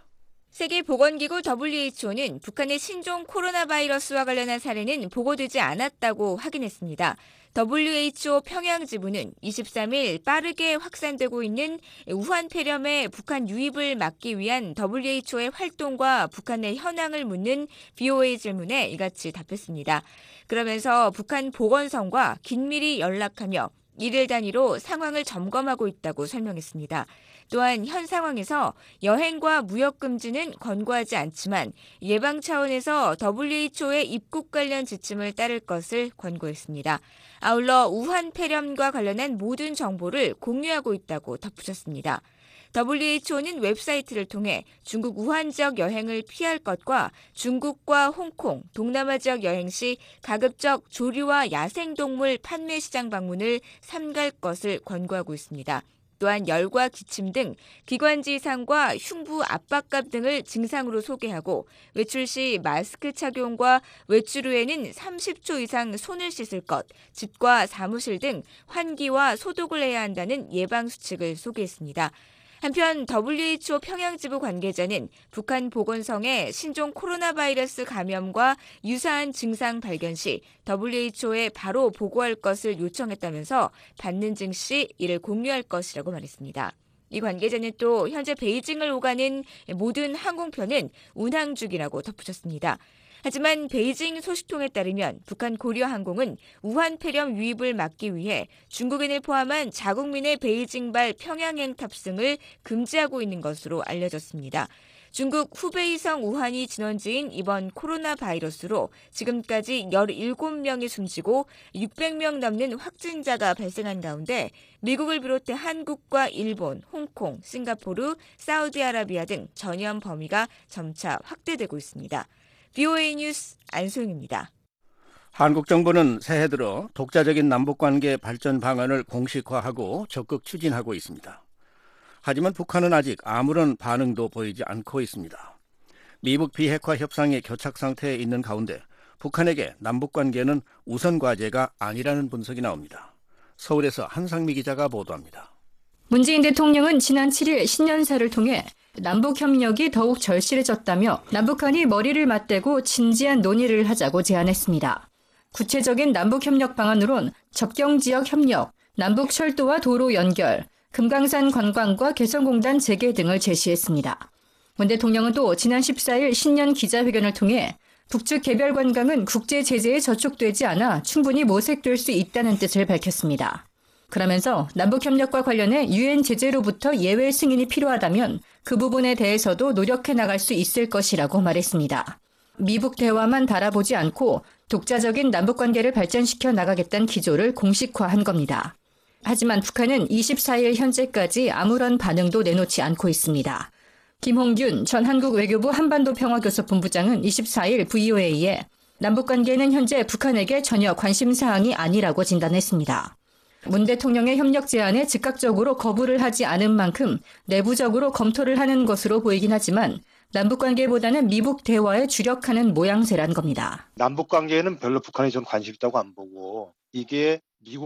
세계보건기구 더블유에이치오는 북한의 신종 코로나 바이러스와 관련한 사례는 보고되지 않았다고 확인했습니다. 더블유에이치오 평양지부는 이십삼 일 빠르게 확산되고 있는 우한 폐렴의 북한 유입을 막기 위한 더블유에이치오의 활동과 북한의 현황을 묻는 브이오에이 질문에 이같이 답했습니다. 그러면서 북한 보건성과 긴밀히 연락하며 일일 단위로 상황을 점검하고 있다고 설명했습니다. 또한 현 상황에서 여행과 무역 금지는 권고하지 않지만 예방 차원에서 더블유에이치오의 입국 관련 지침을 따를 것을 권고했습니다. 아울러 우한 폐렴과 관련한 모든 정보를 공유하고 있다고 덧붙였습니다. 더블유에이치오는 웹사이트를 통해 중국 우한 지역 여행을 피할 것과 중국과 홍콩, 동남아 지역 여행 시 가급적 조류와 야생동물 판매 시장 방문을 삼갈 것을 권고하고 있습니다. 또한 열과 기침 등 기관지 이상과 흉부 압박감 등을 증상으로 소개하고 외출 시 마스크 착용과 외출 후에는 삼십 초 이상 손을 씻을 것, 집과 사무실 등 환기와 소독을 해야 한다는 예방 수칙을 소개했습니다. 한편 더블유에이치오 평양지부 관계자는 북한 보건성의 신종 코로나 바이러스 감염과 유사한 증상 발견 시 더블유에이치오에 바로 보고할 것을 요청했다면서 받는 증시 이를 공유할 것이라고 말했습니다. 이 관계자는 또 현재 베이징을 오가는 모든 항공편은 운항 중이라고 덧붙였습니다. 하지만 베이징 소식통에 따르면 북한 고려항공은 우한 폐렴 유입을 막기 위해 중국인을 포함한 자국민의 베이징발 평양행 탑승을 금지하고 있는 것으로 알려졌습니다. 중국 후베이성 우한이 진원지인 이번 코로나 바이러스로 지금까지 열일곱 명이 숨지고 육백 명 넘는 확진자가 발생한 가운데 미국을 비롯해 한국과 일본, 홍콩, 싱가포르, 사우디아라비아 등 전염 범위가 점차 확대되고 있습니다. 브이오에이 뉴스 안소영입니다. 한국 정부는 새해 들어 독자적인 남북관계 발전 방안을 공식화하고 적극 추진하고 있습니다. 하지만 북한은 아직 아무런 반응도 보이지 않고 있습니다. 미북 비핵화 협상의 교착 상태에 있는 가운데 북한에게 남북관계는 우선 과제가 아니라는 분석이 나옵니다. 서울에서 한상미 기자가 보도합니다. 문재인 대통령은 지난 칠 일 신년사를 통해 남북 협력이 더욱 절실해졌다며 남북한이 머리를 맞대고 진지한 논의를 하자고 제안했습니다. 구체적인 남북 협력 방안으론 접경 지역 협력, 남북 철도와 도로 연결, 금강산 관광과 개성공단 재개 등을 제시했습니다. 문 대통령은 또 지난 십사 일 신년 기자회견을 통해 북측 개별 관광은 국제 제재에 저촉되지 않아 충분히 모색될 수 있다는 뜻을 밝혔습니다. 그러면서 남북협력과 관련해 유엔 제재로부터 예외 승인이 필요하다면 그 부분에 대해서도 노력해 나갈 수 있을 것이라고 말했습니다. 미북 대화만 바라보지 않고 독자적인 남북관계를 발전시켜 나가겠다는 기조를 공식화한 겁니다. 하지만 북한은 이십사 일 현재까지 아무런 반응도 내놓지 않고 있습니다. 김홍균 전 한국 외교부 한반도 평화교섭본부장은 이십사 일 브이오에이에 남북관계는 현재 북한에게 전혀 관심사항이 아니라고 진단했습니다. 문 대통령의 협력 제안에 즉각적으로 거부를 하지 않은 만큼 내부적으로 검토를 하는 것으로 보이긴 하지만 남북관계보다는 미북 대화에 주력하는 모양새란 겁니다. 남북관계에는 별로 북한이 좀 관심 있다고 안 보고 이게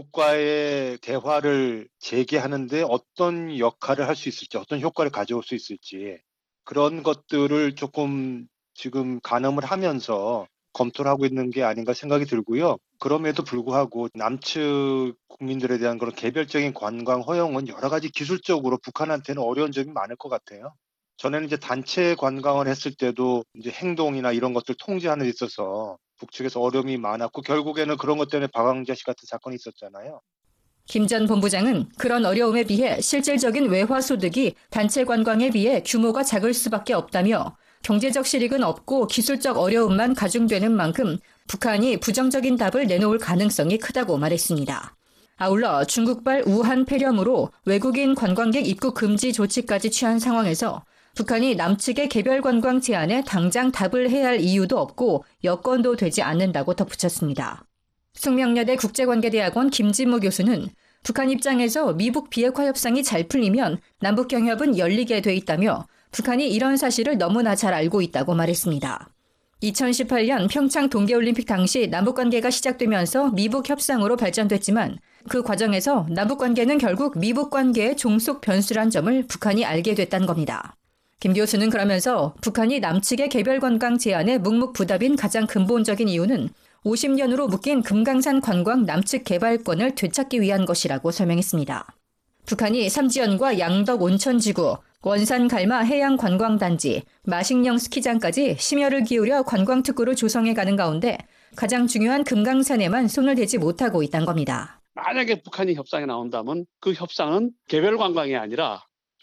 미국과의 대화를 재개하는데 어떤 역할을 할 수 있을지, 어떤 효과를 가져올 수 있을지 그런 것들을 조금 지금 가늠을 하면서 검토를 하고 있는 게 아닌가 생각이 들고요. 그럼에도 불구하고 남측 국민들에 대한 그런 개별적인 관광 허용은 여러 가지 기술적으로 북한한테는 어려운 점이 많을 것 같아요. 전에는 이제 단체 관광을 했을 때도 이제 행동이나 이런 것들 통제하는 데 있어서 북측에서 어려움이 많았고 결국에는 그런 것 때문에 박광자 씨 같은 사건이 있었잖아요. 김 전 본부장은 그런 어려움에 비해 실질적인 외화 소득이 단체 관광에 비해 규모가 작을 수밖에 없다며 경제적 실익은 없고 기술적 어려움만 가중되는 만큼 북한이 부정적인 답을 내놓을 가능성이 크다고 말했습니다. 아울러 중국발 우한 폐렴으로 외국인 관광객 입국 금지 조치까지 취한 상황에서 북한이 남측의 개별 관광 제안에 당장 답을 해야 할 이유도 없고 여건도 되지 않는다고 덧붙였습니다. 숙명여대 국제관계대학원 김진모 교수는 북한 입장에서 미북 비핵화 협상이 잘 풀리면 남북 경협은 열리게 돼 있다며 북한이 이런 사실을 너무나 잘 알고 있다고 말했습니다. 이천십팔 년 평창 동계올림픽 당시 남북관계가 시작되면서 미북 협상으로 발전됐지만 그 과정에서 남북관계는 결국 미북관계의 종속 변수란 점을 북한이 알게 됐다는 겁니다. 김 교수는 그러면서 북한이 남측의 개별관광 제한에 묵묵부답인 가장 근본적인 이유는 오십 년으로 묶인 금강산 관광 남측 개발권을 되찾기 위한 것이라고 설명했습니다. 북한이 삼지연과 양덕 온천지구, 원산 갈마 해양관광단지, 마식령 스키장까지 심혈을 기울여 관광특구를 조성해 가는 가운데 가장 중요한 금강산에만 손을 대지 못하고 있다는 겁니다. 만약에 북한이 협상에 나온다면 그 협상은 개별 관광이 아니라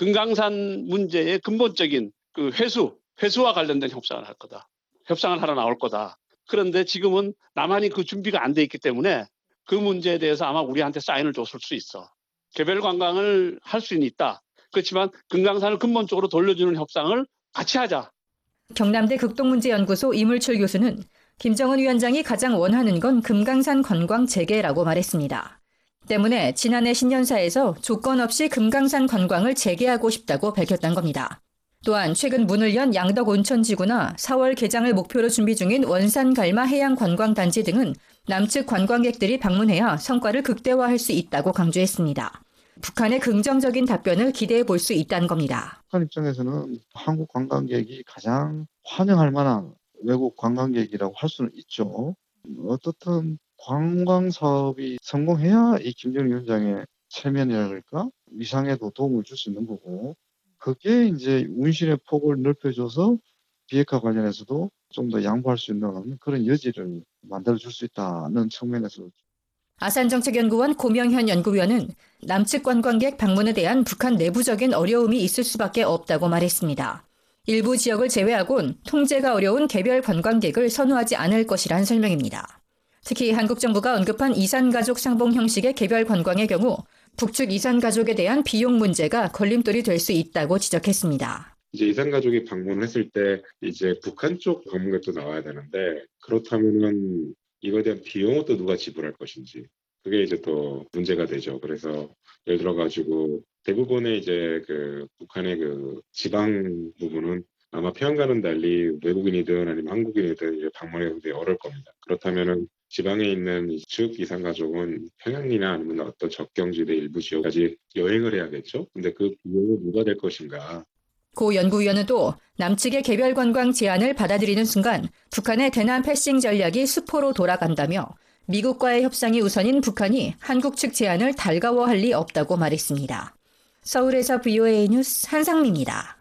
금강산 문제의 근본적인 그 회수, 회수와 관련된 협상을 할 거다. 협상을 하러 나올 거다. 그런데 지금은 남한이 그 준비가 안 돼 있기 때문에 그 문제에 대해서 아마 우리한테 사인을 줬을 수 있어. 개별 관광을 할 수는 있다. 그렇지만 금강산을 근본적으로 돌려주는 협상을 같이 하자. 경남대 극동문제연구소 이물출 교수는 김정은 위원장이 가장 원하는 건 금강산 관광 재개라고 말했습니다. 때문에 지난해 신년사에서 조건 없이 금강산 관광을 재개하고 싶다고 밝혔던 겁니다. 또한 최근 문을 연 양덕 온천지구나 사월 개장을 목표로 준비 중인 원산 갈마 해양관광단지 등은 남측 관광객들이 방문해야 성과를 극대화할 수 있다고 강조했습니다. 북한의 긍정적인 답변을 기대해 볼 수 있다는 겁니다. 북한 입장에서는 한국 관광객이 가장 환영할 만한 외국 관광객이라고 할 수는 있죠. 어떻든 관광 사업이 성공해야 이 김정은 위원장의 체면이랄까 위상에도 도움을 줄 수 있는 거고, 그게 이제 운신의 폭을 넓혀줘서 비핵화 관련해서도 좀 더 양보할 수 있는 그런 여지를 만들어줄 수 있다는 측면에서. 아산정책연구원 고명현 연구위원은 남측 관광객 방문에 대한 북한 내부적인 어려움이 있을 수밖에 없다고 말했습니다. 일부 지역을 제외하곤 통제가 어려운 개별 관광객을 선호하지 않을 것이란 설명입니다. 특히 한국 정부가 언급한 이산가족 상봉 형식의 개별 관광의 경우 북측 이산가족에 대한 비용 문제가 걸림돌이 될 수 있다고 지적했습니다. 이제 이산가족이 방문을 했을 때 이제 북한 쪽 방문객도 나와야 되는데, 그렇다면은 이거에 대한 비용은 또 누가 지불할 것인지, 그게 이제 또 문제가 되죠. 그래서 예를 들어 가지고 대부분의 이제 그 북한의 그 지방 부분은 아마 평양과는 달리 외국인이든 아니면 한국인이든 이제 방문하기 굉장히 어려울 겁니다. 그렇다면은 지방에 있는 측 이산가족은 평양이나 아니면 어떤 접경지대 일부 지역까지 여행을 해야겠죠. 근데 그 비용은 누가 될 것인가? 고 연구위원은 또 남측의 개별 관광 제안을 받아들이는 순간 북한의 대남 패싱 전략이 수포로 돌아간다며 미국과의 협상이 우선인 북한이 한국 측 제안을 달가워할 리 없다고 말했습니다. 서울에서 브이오에이 뉴스 한상미입니다.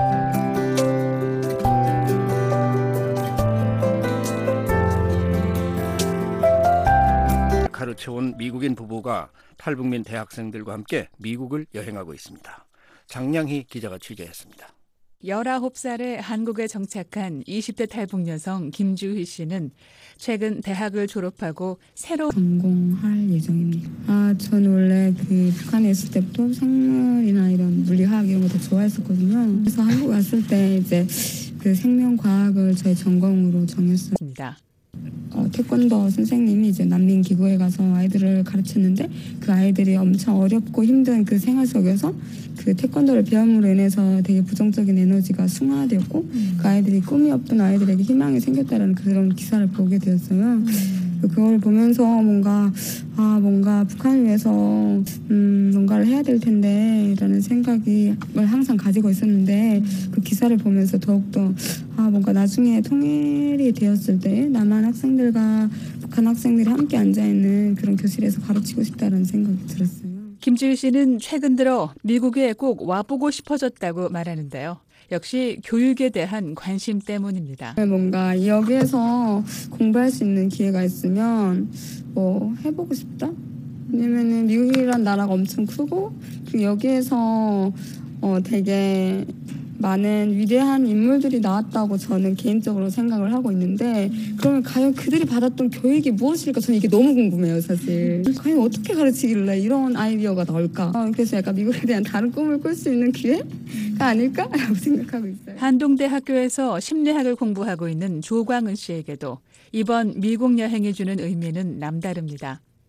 가르쳐온 미국인 부부가 탈북민 대학생들과 함께 미국을 여행하고 있습니다. 장량희 기자가 취재했습니다. 열아홉 살에 한국에 정착한 이십 대 탈북 여성 김주희 씨는 최근 대학을 졸업하고 새로 전공할 예정입니다. 아, 저는 원래 그 북한에 있을 때부터 생물이나 이런 물리화학 이런 거 더 좋아했었거든요. 그래서 한국 왔을 때 이제 그 생명과학을 저의 전공으로 정했습니다. 어, 태권도 선생님이 이제 난민기구에 가서 아이들을 가르쳤는데 그 아이들이 엄청 어렵고 힘든 그 생활 속에서 그 태권도를 배움으로 인해서 되게 부정적인 에너지가 승화되었고 음. 그 아이들이 꿈이 없던 아이들에게 희망이 생겼다는 그런 기사를 보게 되었어요. 음. 그걸 보면서 뭔가 아 뭔가 북한을 위해서 음, 뭔가를 해야 될 텐데 라는 생각이 항상 가지고 있었는데 그 기사를 보면서 더욱더 아 뭔가 나중에 통일이 되었을 때 남한 학생들과 북한 학생들이 함께 앉아있는 그런 교실에서 가르치고 싶다는 생각이 들었어요. 김주희 씨는 최근 들어 미국에 꼭 와보고 싶어졌다고 말하는데요. 역시 교육에 대한 관심 때문입니다. 뭔가 여기에서 공부할 수 있는 기회가 있으면 뭐 해보고 싶다? 왜냐면은 미국이란 나라가 엄청 크고 그 여기에서 어 되게 많은 위대한 인물들이 나왔다고 저는 개인적으로 생각을 하고 있는데 그러면 과연 그들이 받았던 교육이 무엇일까? 저는 이게 너무 궁금해요, 사실. 과연 어떻게 가르치길래 이런 아이디어가 나올까? 그래서 약간 미국에 대한 다른 꿈을 꿀 수 있는 기회가 아닐까라고 생각하고 있어요. 한동대학교에서 심리학을 공부하고 있는 조광은 씨에게도 이번 미국 여행이 주는 의미는 남다릅니다.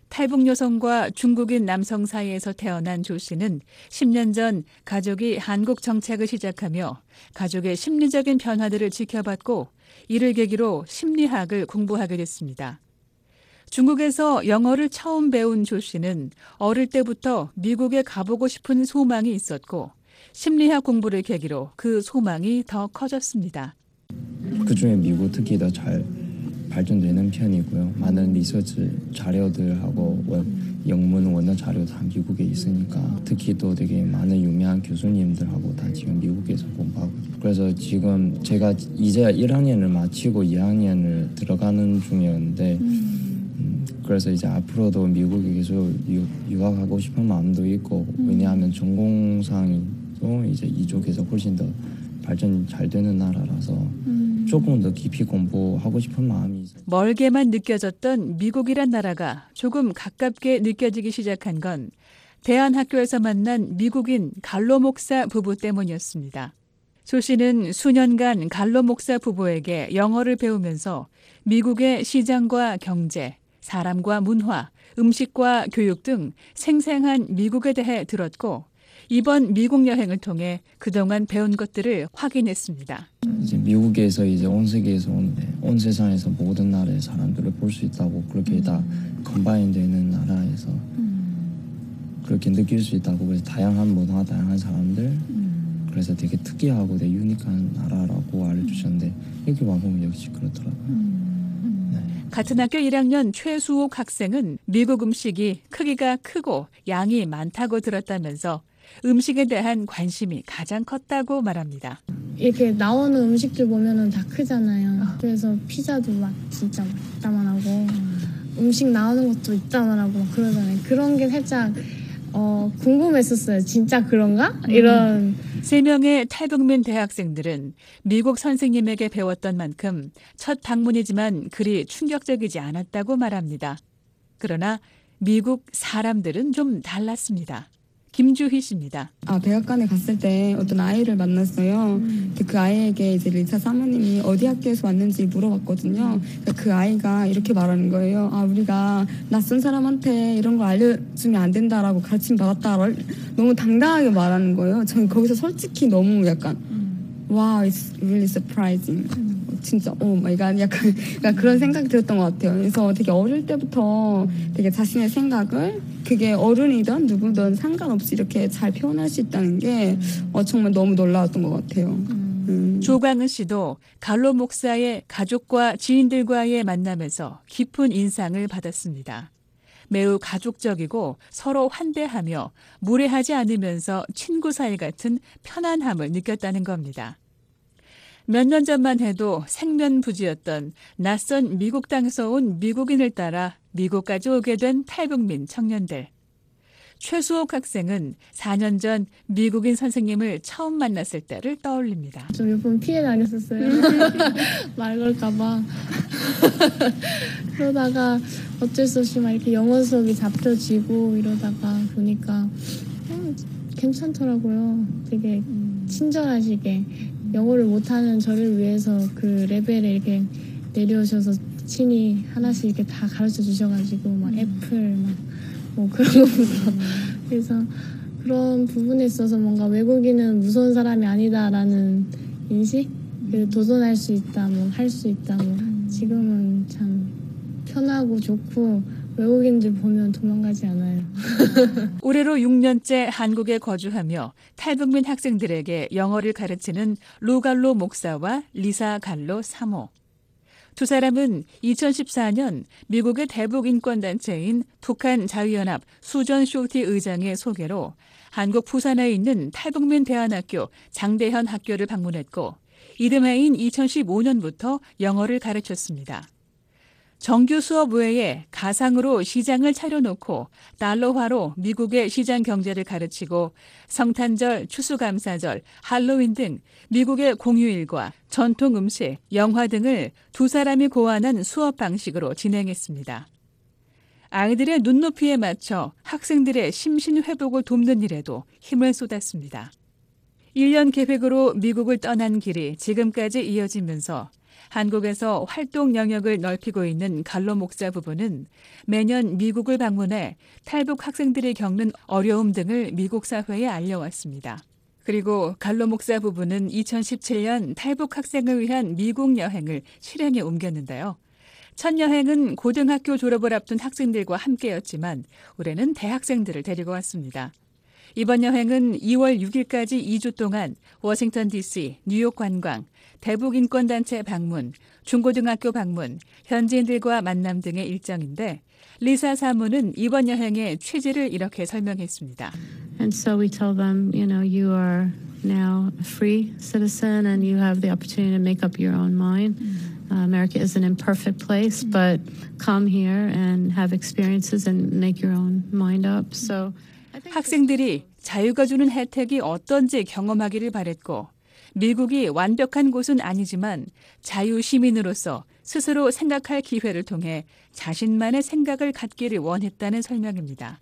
탈북 여성과 중국인 남성 사이에서 태어난 조 씨는 십 년 전 가족이 한국 정착을 시작하며 가족의 심리적인 변화들을 지켜봤고 이를 계기로 심리학을 공부하게 됐습니다. 중국에서 영어를 처음 배운 조 씨는 어릴 때부터 미국에 가보고 싶은 소망이 있었고 심리학 공부를 계기로 그 소망이 더 커졌습니다. 그중에 미국 특히 더 잘 발전되는 편이고요. 많은 리서치 자료들하고 원, 영문 원어 자료 다 미국에 있으니까 특히 또 되게 많은 유명한 교수님들하고 다 지금 미국에서 공부하고 있어요. 그래서 지금 제가 이제 일 학년을 마치고 이 학년을 들어가는 중이었는데 음, 그래서 이제 앞으로도 미국에 계속 유, 유학하고 싶은 마음도 있고 왜냐하면 전공상도 이제 이쪽에서 훨씬 더 발전 잘 되는 나라라서 음. 조금 더 깊이 공부하고 싶은 마음이 있어요. 멀게만 느껴졌던 미국이란 나라가 조금 가깝게 느껴지기 시작한 건 대안학교에서 만난 미국인 갈로 목사 부부 때문이었습니다. 조 씨는 수년간 갈로 목사 부부에게 영어를 배우면서 미국의 시장과 경제, 사람과 문화, 음식과 교육 등 생생한 미국에 대해 들었고 이번 미국 여행을 통해 그동안 배운 것들을 확인했습니다. 이제 미국에서 이제 온 세계에서 온, 온 세상에서 모든 나라의 사람들을 볼 수 있다고 그렇게 다 컴바인 되는 나라에서 음. 그렇게 느낄 수 있다고 그래서 다양한 문화, 다양한 사람들 음. 그래서 되게 특이하고 되게 유니크한 나라라고 알려주셨는데 여기 와보면 역시 그렇더라고요. 음. 네. 같은 학교 일 학년 최수옥 학생은 미국 음식이 크기가 크고 양이 많다고 들었다면서 음식에 대한 관심이 가장 컸다고 말합니다. 이렇게 나오는 음식들 보면은 다 크잖아요. 그래서 피자도 막 진짜 막 이따만하고 음식 나오는 것도 이따만하고 막 그러잖아요. 그런 게 살짝 어, 궁금했었어요. 진짜 그런가? 이런. 세 명의 탈북민 대학생들은 미국 선생님에게 배웠던 만큼 첫 방문이지만 그리 충격적이지 않았다고 말합니다. 그러나 미국 사람들은 좀 달랐습니다. 김주희 씨입니다. 아, 백악관에 갔을 때 어떤 아이를 만났어요. 음. 그 아이에게 이제 리사 사모님이 어디 학교에서 왔는지 물어봤거든요. 그 아이가 이렇게 말하는 거예요. 아, 우리가 낯선 사람한테 이런 걸 알려주면 안 된다라고 가르침 받았다. 너무 당당하게 말하는 거예요. 저는 거기서 솔직히 너무 약간 음. wow, it's really surprising. 음. 진짜 오 마이 갓 약간, 약간 그런 생각이 들었던 것 같아요. 그래서 되게 어릴 때부터 되게 자신의 생각을 그게 어른이든 누구든 상관없이 이렇게 잘 표현할 수 있다는 게 어, 정말 너무 놀라웠던 것 같아요. 음. 조광은 씨도 갈로 목사의 가족과 지인들과의 만남에서 깊은 인상을 받았습니다. 매우 가족적이고 서로 환대하며 무례하지 않으면서 친구 사이 같은 편안함을 느꼈다는 겁니다. 몇 년 전만 해도 생면부지였던 낯선 미국 땅에서 온 미국인을 따라 미국까지 오게 된 탈북민 청년들. 최수옥 학생은 사 년 전 미국인 선생님을 처음 만났을 때를 떠올립니다. 좀 몇 번 피해 다녔었어요. 말 걸까 봐. 그러다가 어쩔 수 없이 막 이렇게 영어 수업이 잡혀지고 이러다가 보니까 어, 괜찮더라고요. 되게 친절하시게. 영어를 못하는 저를 위해서 그 레벨에 이렇게 내려오셔서 친히 하나씩 이렇게 다 가르쳐 주셔가지고 막 애플 막 뭐 그런 거부터 그래서 그런 부분에 있어서 뭔가 외국인은 무서운 사람이 아니다라는 인식, 도전할 수 있다, 뭐 할 수 있다, 뭐 지금은 참 편하고 좋고 외국인들 보면 도망가지 않아요. 올해로 육 년째 한국에 거주하며 탈북민 학생들에게 영어를 가르치는 루갈로 목사와 리사 갈로 사모. 두 사람은 이천십사 년 미국의 대북 인권단체인 북한 자유연합 수전 쇼티 의장의 소개로 한국 부산에 있는 탈북민 대안학교 장대현 학교를 방문했고 이듬해인 이천십오 년부터 영어를 가르쳤습니다. 정규 수업 외에 가상으로 시장을 차려놓고 달러화로 미국의 시장 경제를 가르치고 성탄절, 추수감사절, 할로윈 등 미국의 공휴일과 전통 음식, 영화 등을 두 사람이 고안한 수업 방식으로 진행했습니다. 아이들의 눈높이에 맞춰 학생들의 심신 회복을 돕는 일에도 힘을 쏟았습니다. 일 년 계획으로 미국을 떠난 길이 지금까지 이어지면서 한국에서 활동 영역을 넓히고 있는 갈로 목사 부부는 매년 미국을 방문해 탈북 학생들이 겪는 어려움 등을 미국 사회에 알려왔습니다. 그리고 갈로 목사 부부는 이천십칠 년 탈북 학생을 위한 미국 여행을 실행에 옮겼는데요. 첫 여행은 고등학교 졸업을 앞둔 학생들과 함께였지만 올해는 대학생들을 데리고 왔습니다. 이번 여행은 이월 육일까지 이 주 동안 워싱턴 디씨, 뉴욕 관광, 대북 인권단체 방문, 중고등학교 방문, 현지인들과 만남 등의 일정인데 리사 사무는 이번 여행의 취지를 이렇게 설명했습니다. And so we tell them, you know, you are now a free citizen and you have the opportunity to make up your own mind. Uh, America is an imperfect place, but come here and have experiences and make your own mind up. So 학생들이 자유가 주는 혜택이 어떤지 경험하기를 바랬고 미국이 완벽한 곳은 아니지만 자유 시민으로서 스스로 생각할 기회를 통해 자신만의 생각을 갖기를 원했다는 설명입니다.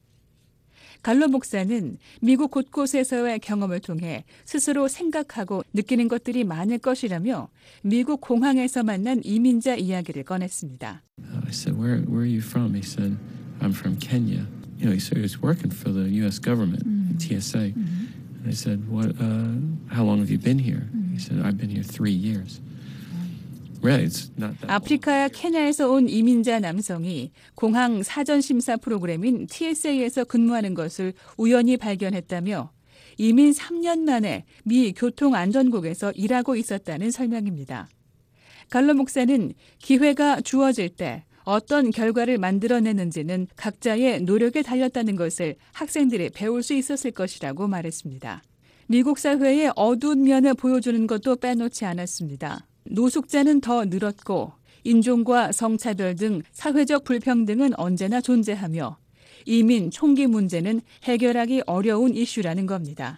갈로 목사는 미국 곳곳에서의 경험을 통해 스스로 생각하고 느끼는 것들이 많을 것이라며 미국 공항에서 만난 이민자 이야기를 꺼냈습니다. I said, where, where are you from? He said, I'm from Kenya. You know, he said he was working for the U S government, mm-hmm. T S A. Mm-hmm. And I said, what, uh, how long have you been here? Mm-hmm. He said, I've been here three years. Really, it's not that 아프리카 케냐에서 온 이민자 남성이 공항 사전 심사 프로그램인 티 에스 에이에서 근무하는 것을 우연히 발견했다며 이민 삼 년 만에 미 교통안전국에서 일하고 있었다는 설명입니다. 갈로 목사는 기회가 주어질 때 어떤 결과를 만들어내는지는 각자의 노력에 달렸다는 것을 학생들이 배울 수 있었을 것이라고 말했습니다. 미국 사회의 어두운 면을 보여주는 것도 빼놓지 않았습니다. 노숙자는 더 늘었고 인종과 성차별 등 사회적 불평등은 언제나 존재하며 이민, 총기 문제는 해결하기 어려운 이슈라는 겁니다.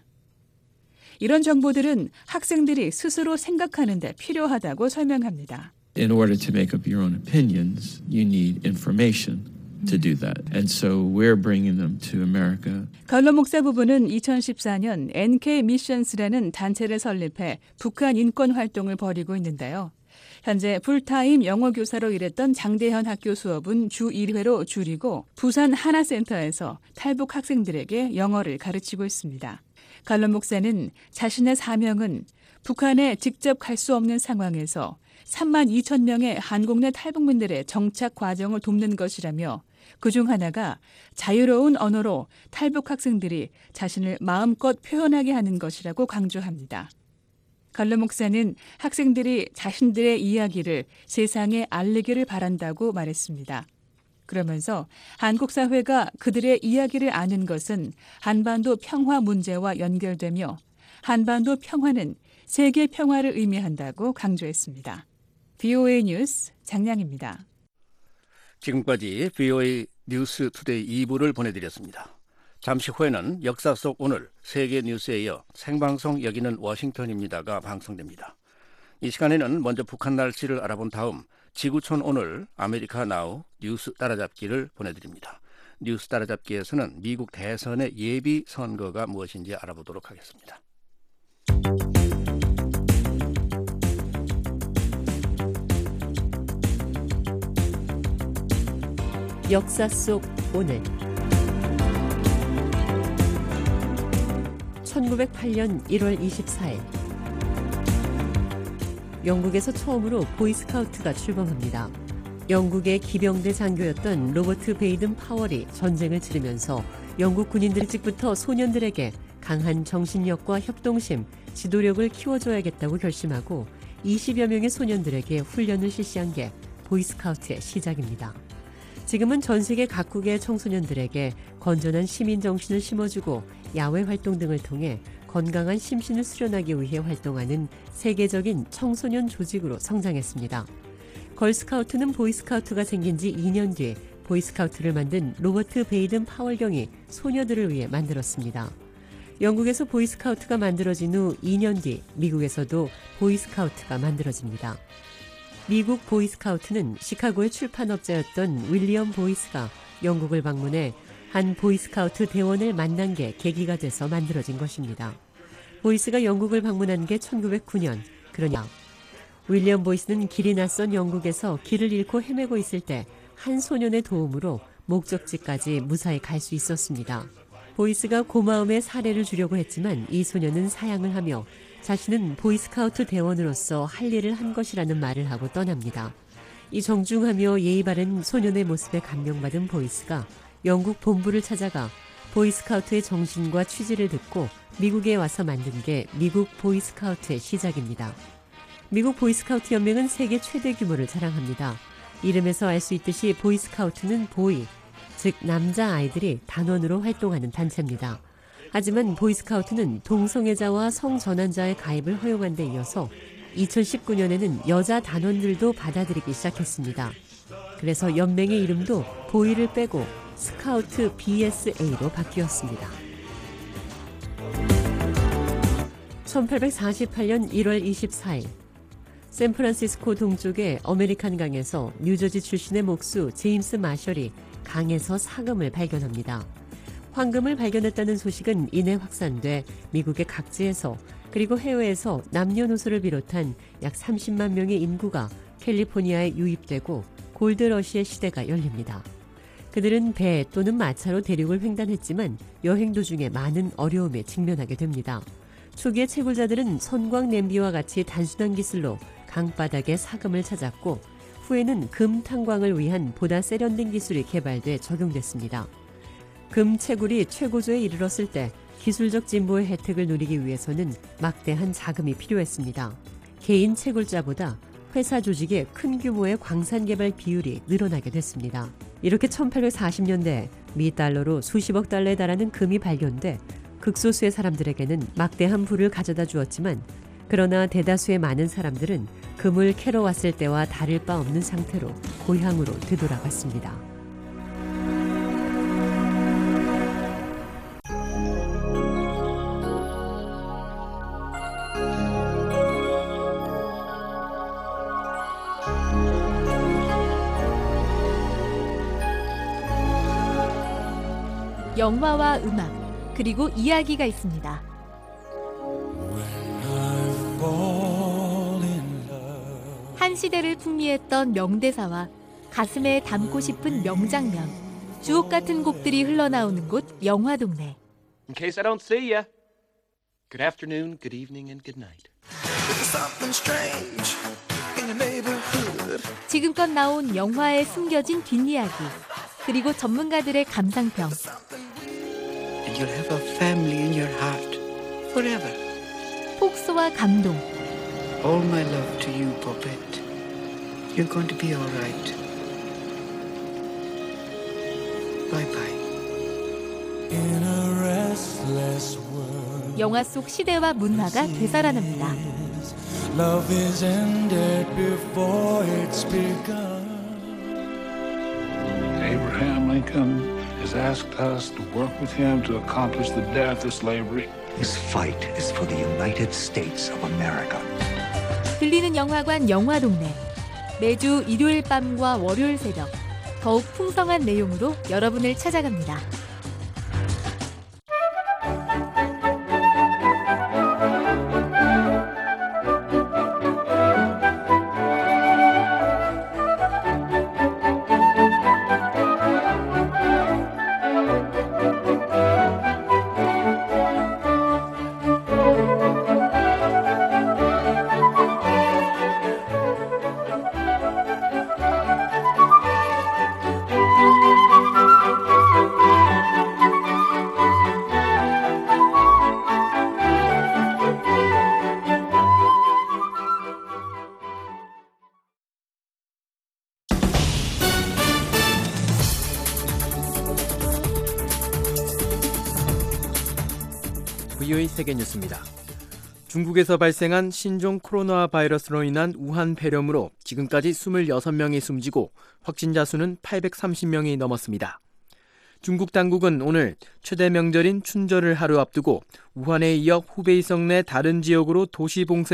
이런 정보들은 학생들이 스스로 생각하는 데 필요하다고 설명합니다. In order to make up your own opinions, you need information to do that. And so we're bringing them to America. 갈로 목사 부부는 이천십사 년 엔 케이 미션스라는 단체를 설립해 북한 인권 활동을 벌이고 있는데요. 현재 풀타임 영어 교사로 일했던 장대현 학교 수업은 주 일 회로 줄이고 부산 하나센터에서 탈북 학생들에게 영어를 가르치고 있습니다. 갈로 목사는 자신의 사명은 북한에 직접 갈 수 없는 상황에서 삼만 이천 명의 한국 내 탈북민들의 정착 과정을 돕는 것이라며 그중 하나가 자유로운 언어로 탈북 학생들이 자신을 마음껏 표현하게 하는 것이라고 강조합니다. 갈로 목사는 학생들이 자신들의 이야기를 세상에 알리기를 바란다고 말했습니다. 그러면서 한국 사회가 그들의 이야기를 아는 것은 한반도 평화 문제와 연결되며 한반도 평화는 세계 평화를 의미한다고 강조했습니다. 브이오에이 뉴스 장량입니다. 지금까지 브이오에이 뉴스 투데이 이 부를 보내드렸습니다. 잠시 후에는 역사 속 오늘 세계 뉴스에 이어 생방송 여기는 워싱턴입니다가 방송됩니다. 이 시간에는 먼저 북한 날씨를 알아본 다음 지구촌 오늘 아메리카 나우 뉴스 따라잡기를 보내드립니다. 뉴스 따라잡기에서는 미국 대선의 예비 선거가 무엇인지 알아보도록 하겠습니다. 역사 속 오늘 천구백팔 년 일월 이십사일 영국에서 처음으로 보이스카우트가 출범합니다. 영국의 기병대 장교였던 로버트 베이든 파월이 전쟁을 치르면서 영국 군인들 일찍부터 소년들에게 강한 정신력과 협동심, 지도력을 키워줘야겠다고 결심하고 이십여 명의 소년들에게 훈련을 실시한 게 보이스카우트의 시작입니다. 지금은 전 세계 각국의 청소년들에게 건전한 시민 정신을 심어주고 야외 활동 등을 통해 건강한 심신을 수련하기 위해 활동하는 세계적인 청소년 조직으로 성장했습니다. 걸스카우트는 보이스카우트가 생긴 지 이 년 뒤 보이스카우트를 만든 로버트 베이든 파월경이 소녀들을 위해 만들었습니다. 영국에서 보이스카우트가 만들어진 후 이 년 뒤 미국에서도 보이스카우트가 만들어집니다. 미국 보이스카우트는 시카고의 출판업자였던 윌리엄 보이스가 영국을 방문해 한 보이스카우트 대원을 만난 게 계기가 돼서 만들어진 것입니다. 보이스가 영국을 방문한 게 천구백구 년, 그러냐 윌리엄 보이스는 길이 낯선 영국에서 길을 잃고 헤매고 있을 때 한 소년의 도움으로 목적지까지 무사히 갈 수 있었습니다. 보이스가 고마움의 사례를 주려고 했지만 이 소년은 사양을 하며 자신은 보이스카우트 대원으로서 할 일을 한 것이라는 말을 하고 떠납니다. 이 정중하며 예의 바른 소년의 모습에 감명받은 보이스가 영국 본부를 찾아가 보이스카우트의 정신과 취지를 듣고 미국에 와서 만든 게 미국 보이스카우트의 시작입니다. 미국 보이스카우트 연맹은 세계 최대 규모를 자랑합니다. 이름에서 알 수 있듯이 보이스카우트는 보이, 즉 남자 아이들이 단원으로 활동하는 단체입니다. 하지만 보이스카우트는 동성애자와 성전환자의 가입을 허용한 데 이어서 이천십구 년에는 여자 단원들도 받아들이기 시작했습니다. 그래서 연맹의 이름도 보이를 빼고 스카우트 비에스에이로 바뀌었습니다. 천팔백사십팔 년 일월 이십사일 샌프란시스코 동쪽의 어메리칸 강에서 뉴저지 출신의 목수 제임스 마셜이 강에서 사금을 발견합니다. 황금을 발견했다는 소식은 이내 확산돼 미국의 각지에서 그리고 해외에서 남녀노소를 비롯한 약 삼십만 명의 인구가 캘리포니아에 유입되고 골드러시의 시대가 열립니다. 그들은 배 또는 마차로 대륙을 횡단했지만 여행 도중에 많은 어려움에 직면하게 됩니다. 초기의 채굴자들은 선광 냄비와 같이 단순한 기술로 강바닥에 사금을 찾았고 후에는 금 탕광을 위한 보다 세련된 기술이 개발돼 적용됐습니다. 금 채굴이 최고조에 이르렀을 때 기술적 진보의 혜택을 누리기 위해서는 막대한 자금이 필요했습니다. 개인 채굴자보다 회사 조직의 큰 규모의 광산 개발 비율이 늘어나게 됐습니다. 이렇게 천팔백사십 년대 미 달러로 수십억 달러에 달하는 금이 발견돼 극소수의 사람들에게는 막대한 부를 가져다 주었지만 그러나 대다수의 많은 사람들은 금을 캐러 왔을 때와 다를 바 없는 상태로 고향으로 되돌아갔습니다. 영화와 음악, 그리고 이야기가 있습니다. 한 시대를 풍미했던 명대사와 가슴에 담고 싶은 명장면, 주옥 같은 곡들이 흘러나오는 곳 영화동네. In case I don't see ya. Good afternoon, good evening, and good night. 지금껏 나온 영화에 숨겨진 뒷이야기, 그리고 전문가들의 감상평. And you'll have a family in your heart forever. 폭소와 감동. All my love to you, Poppet. You're going to be all right. Bye-bye. In a restless world, 영화 속 시대와 문화가 되살아납니다. love is ended before it's begun. Abraham Lincoln has asked us to work with him to accomplish the death of slavery. This fight is for the United States of America. 들리는 영화관 영화동네. 매주 일요일 밤과 월요일 새벽 더욱 풍성한 내용으로 여러분을 찾아갑니다. 브이오에이 세계뉴스입니다. 중국에서 발생한 신종 코로나 바이러스로 인한 우한 폐렴으로 지금까지 이십육 명이 숨지고 확진자 수는 팔백삼십 명이 넘었습니다. 중국 당국은 오늘 최대 명절인 춘절을 하루 앞두고 우한에 이어 후베이성 내 다른 지역으로 도시 봉쇄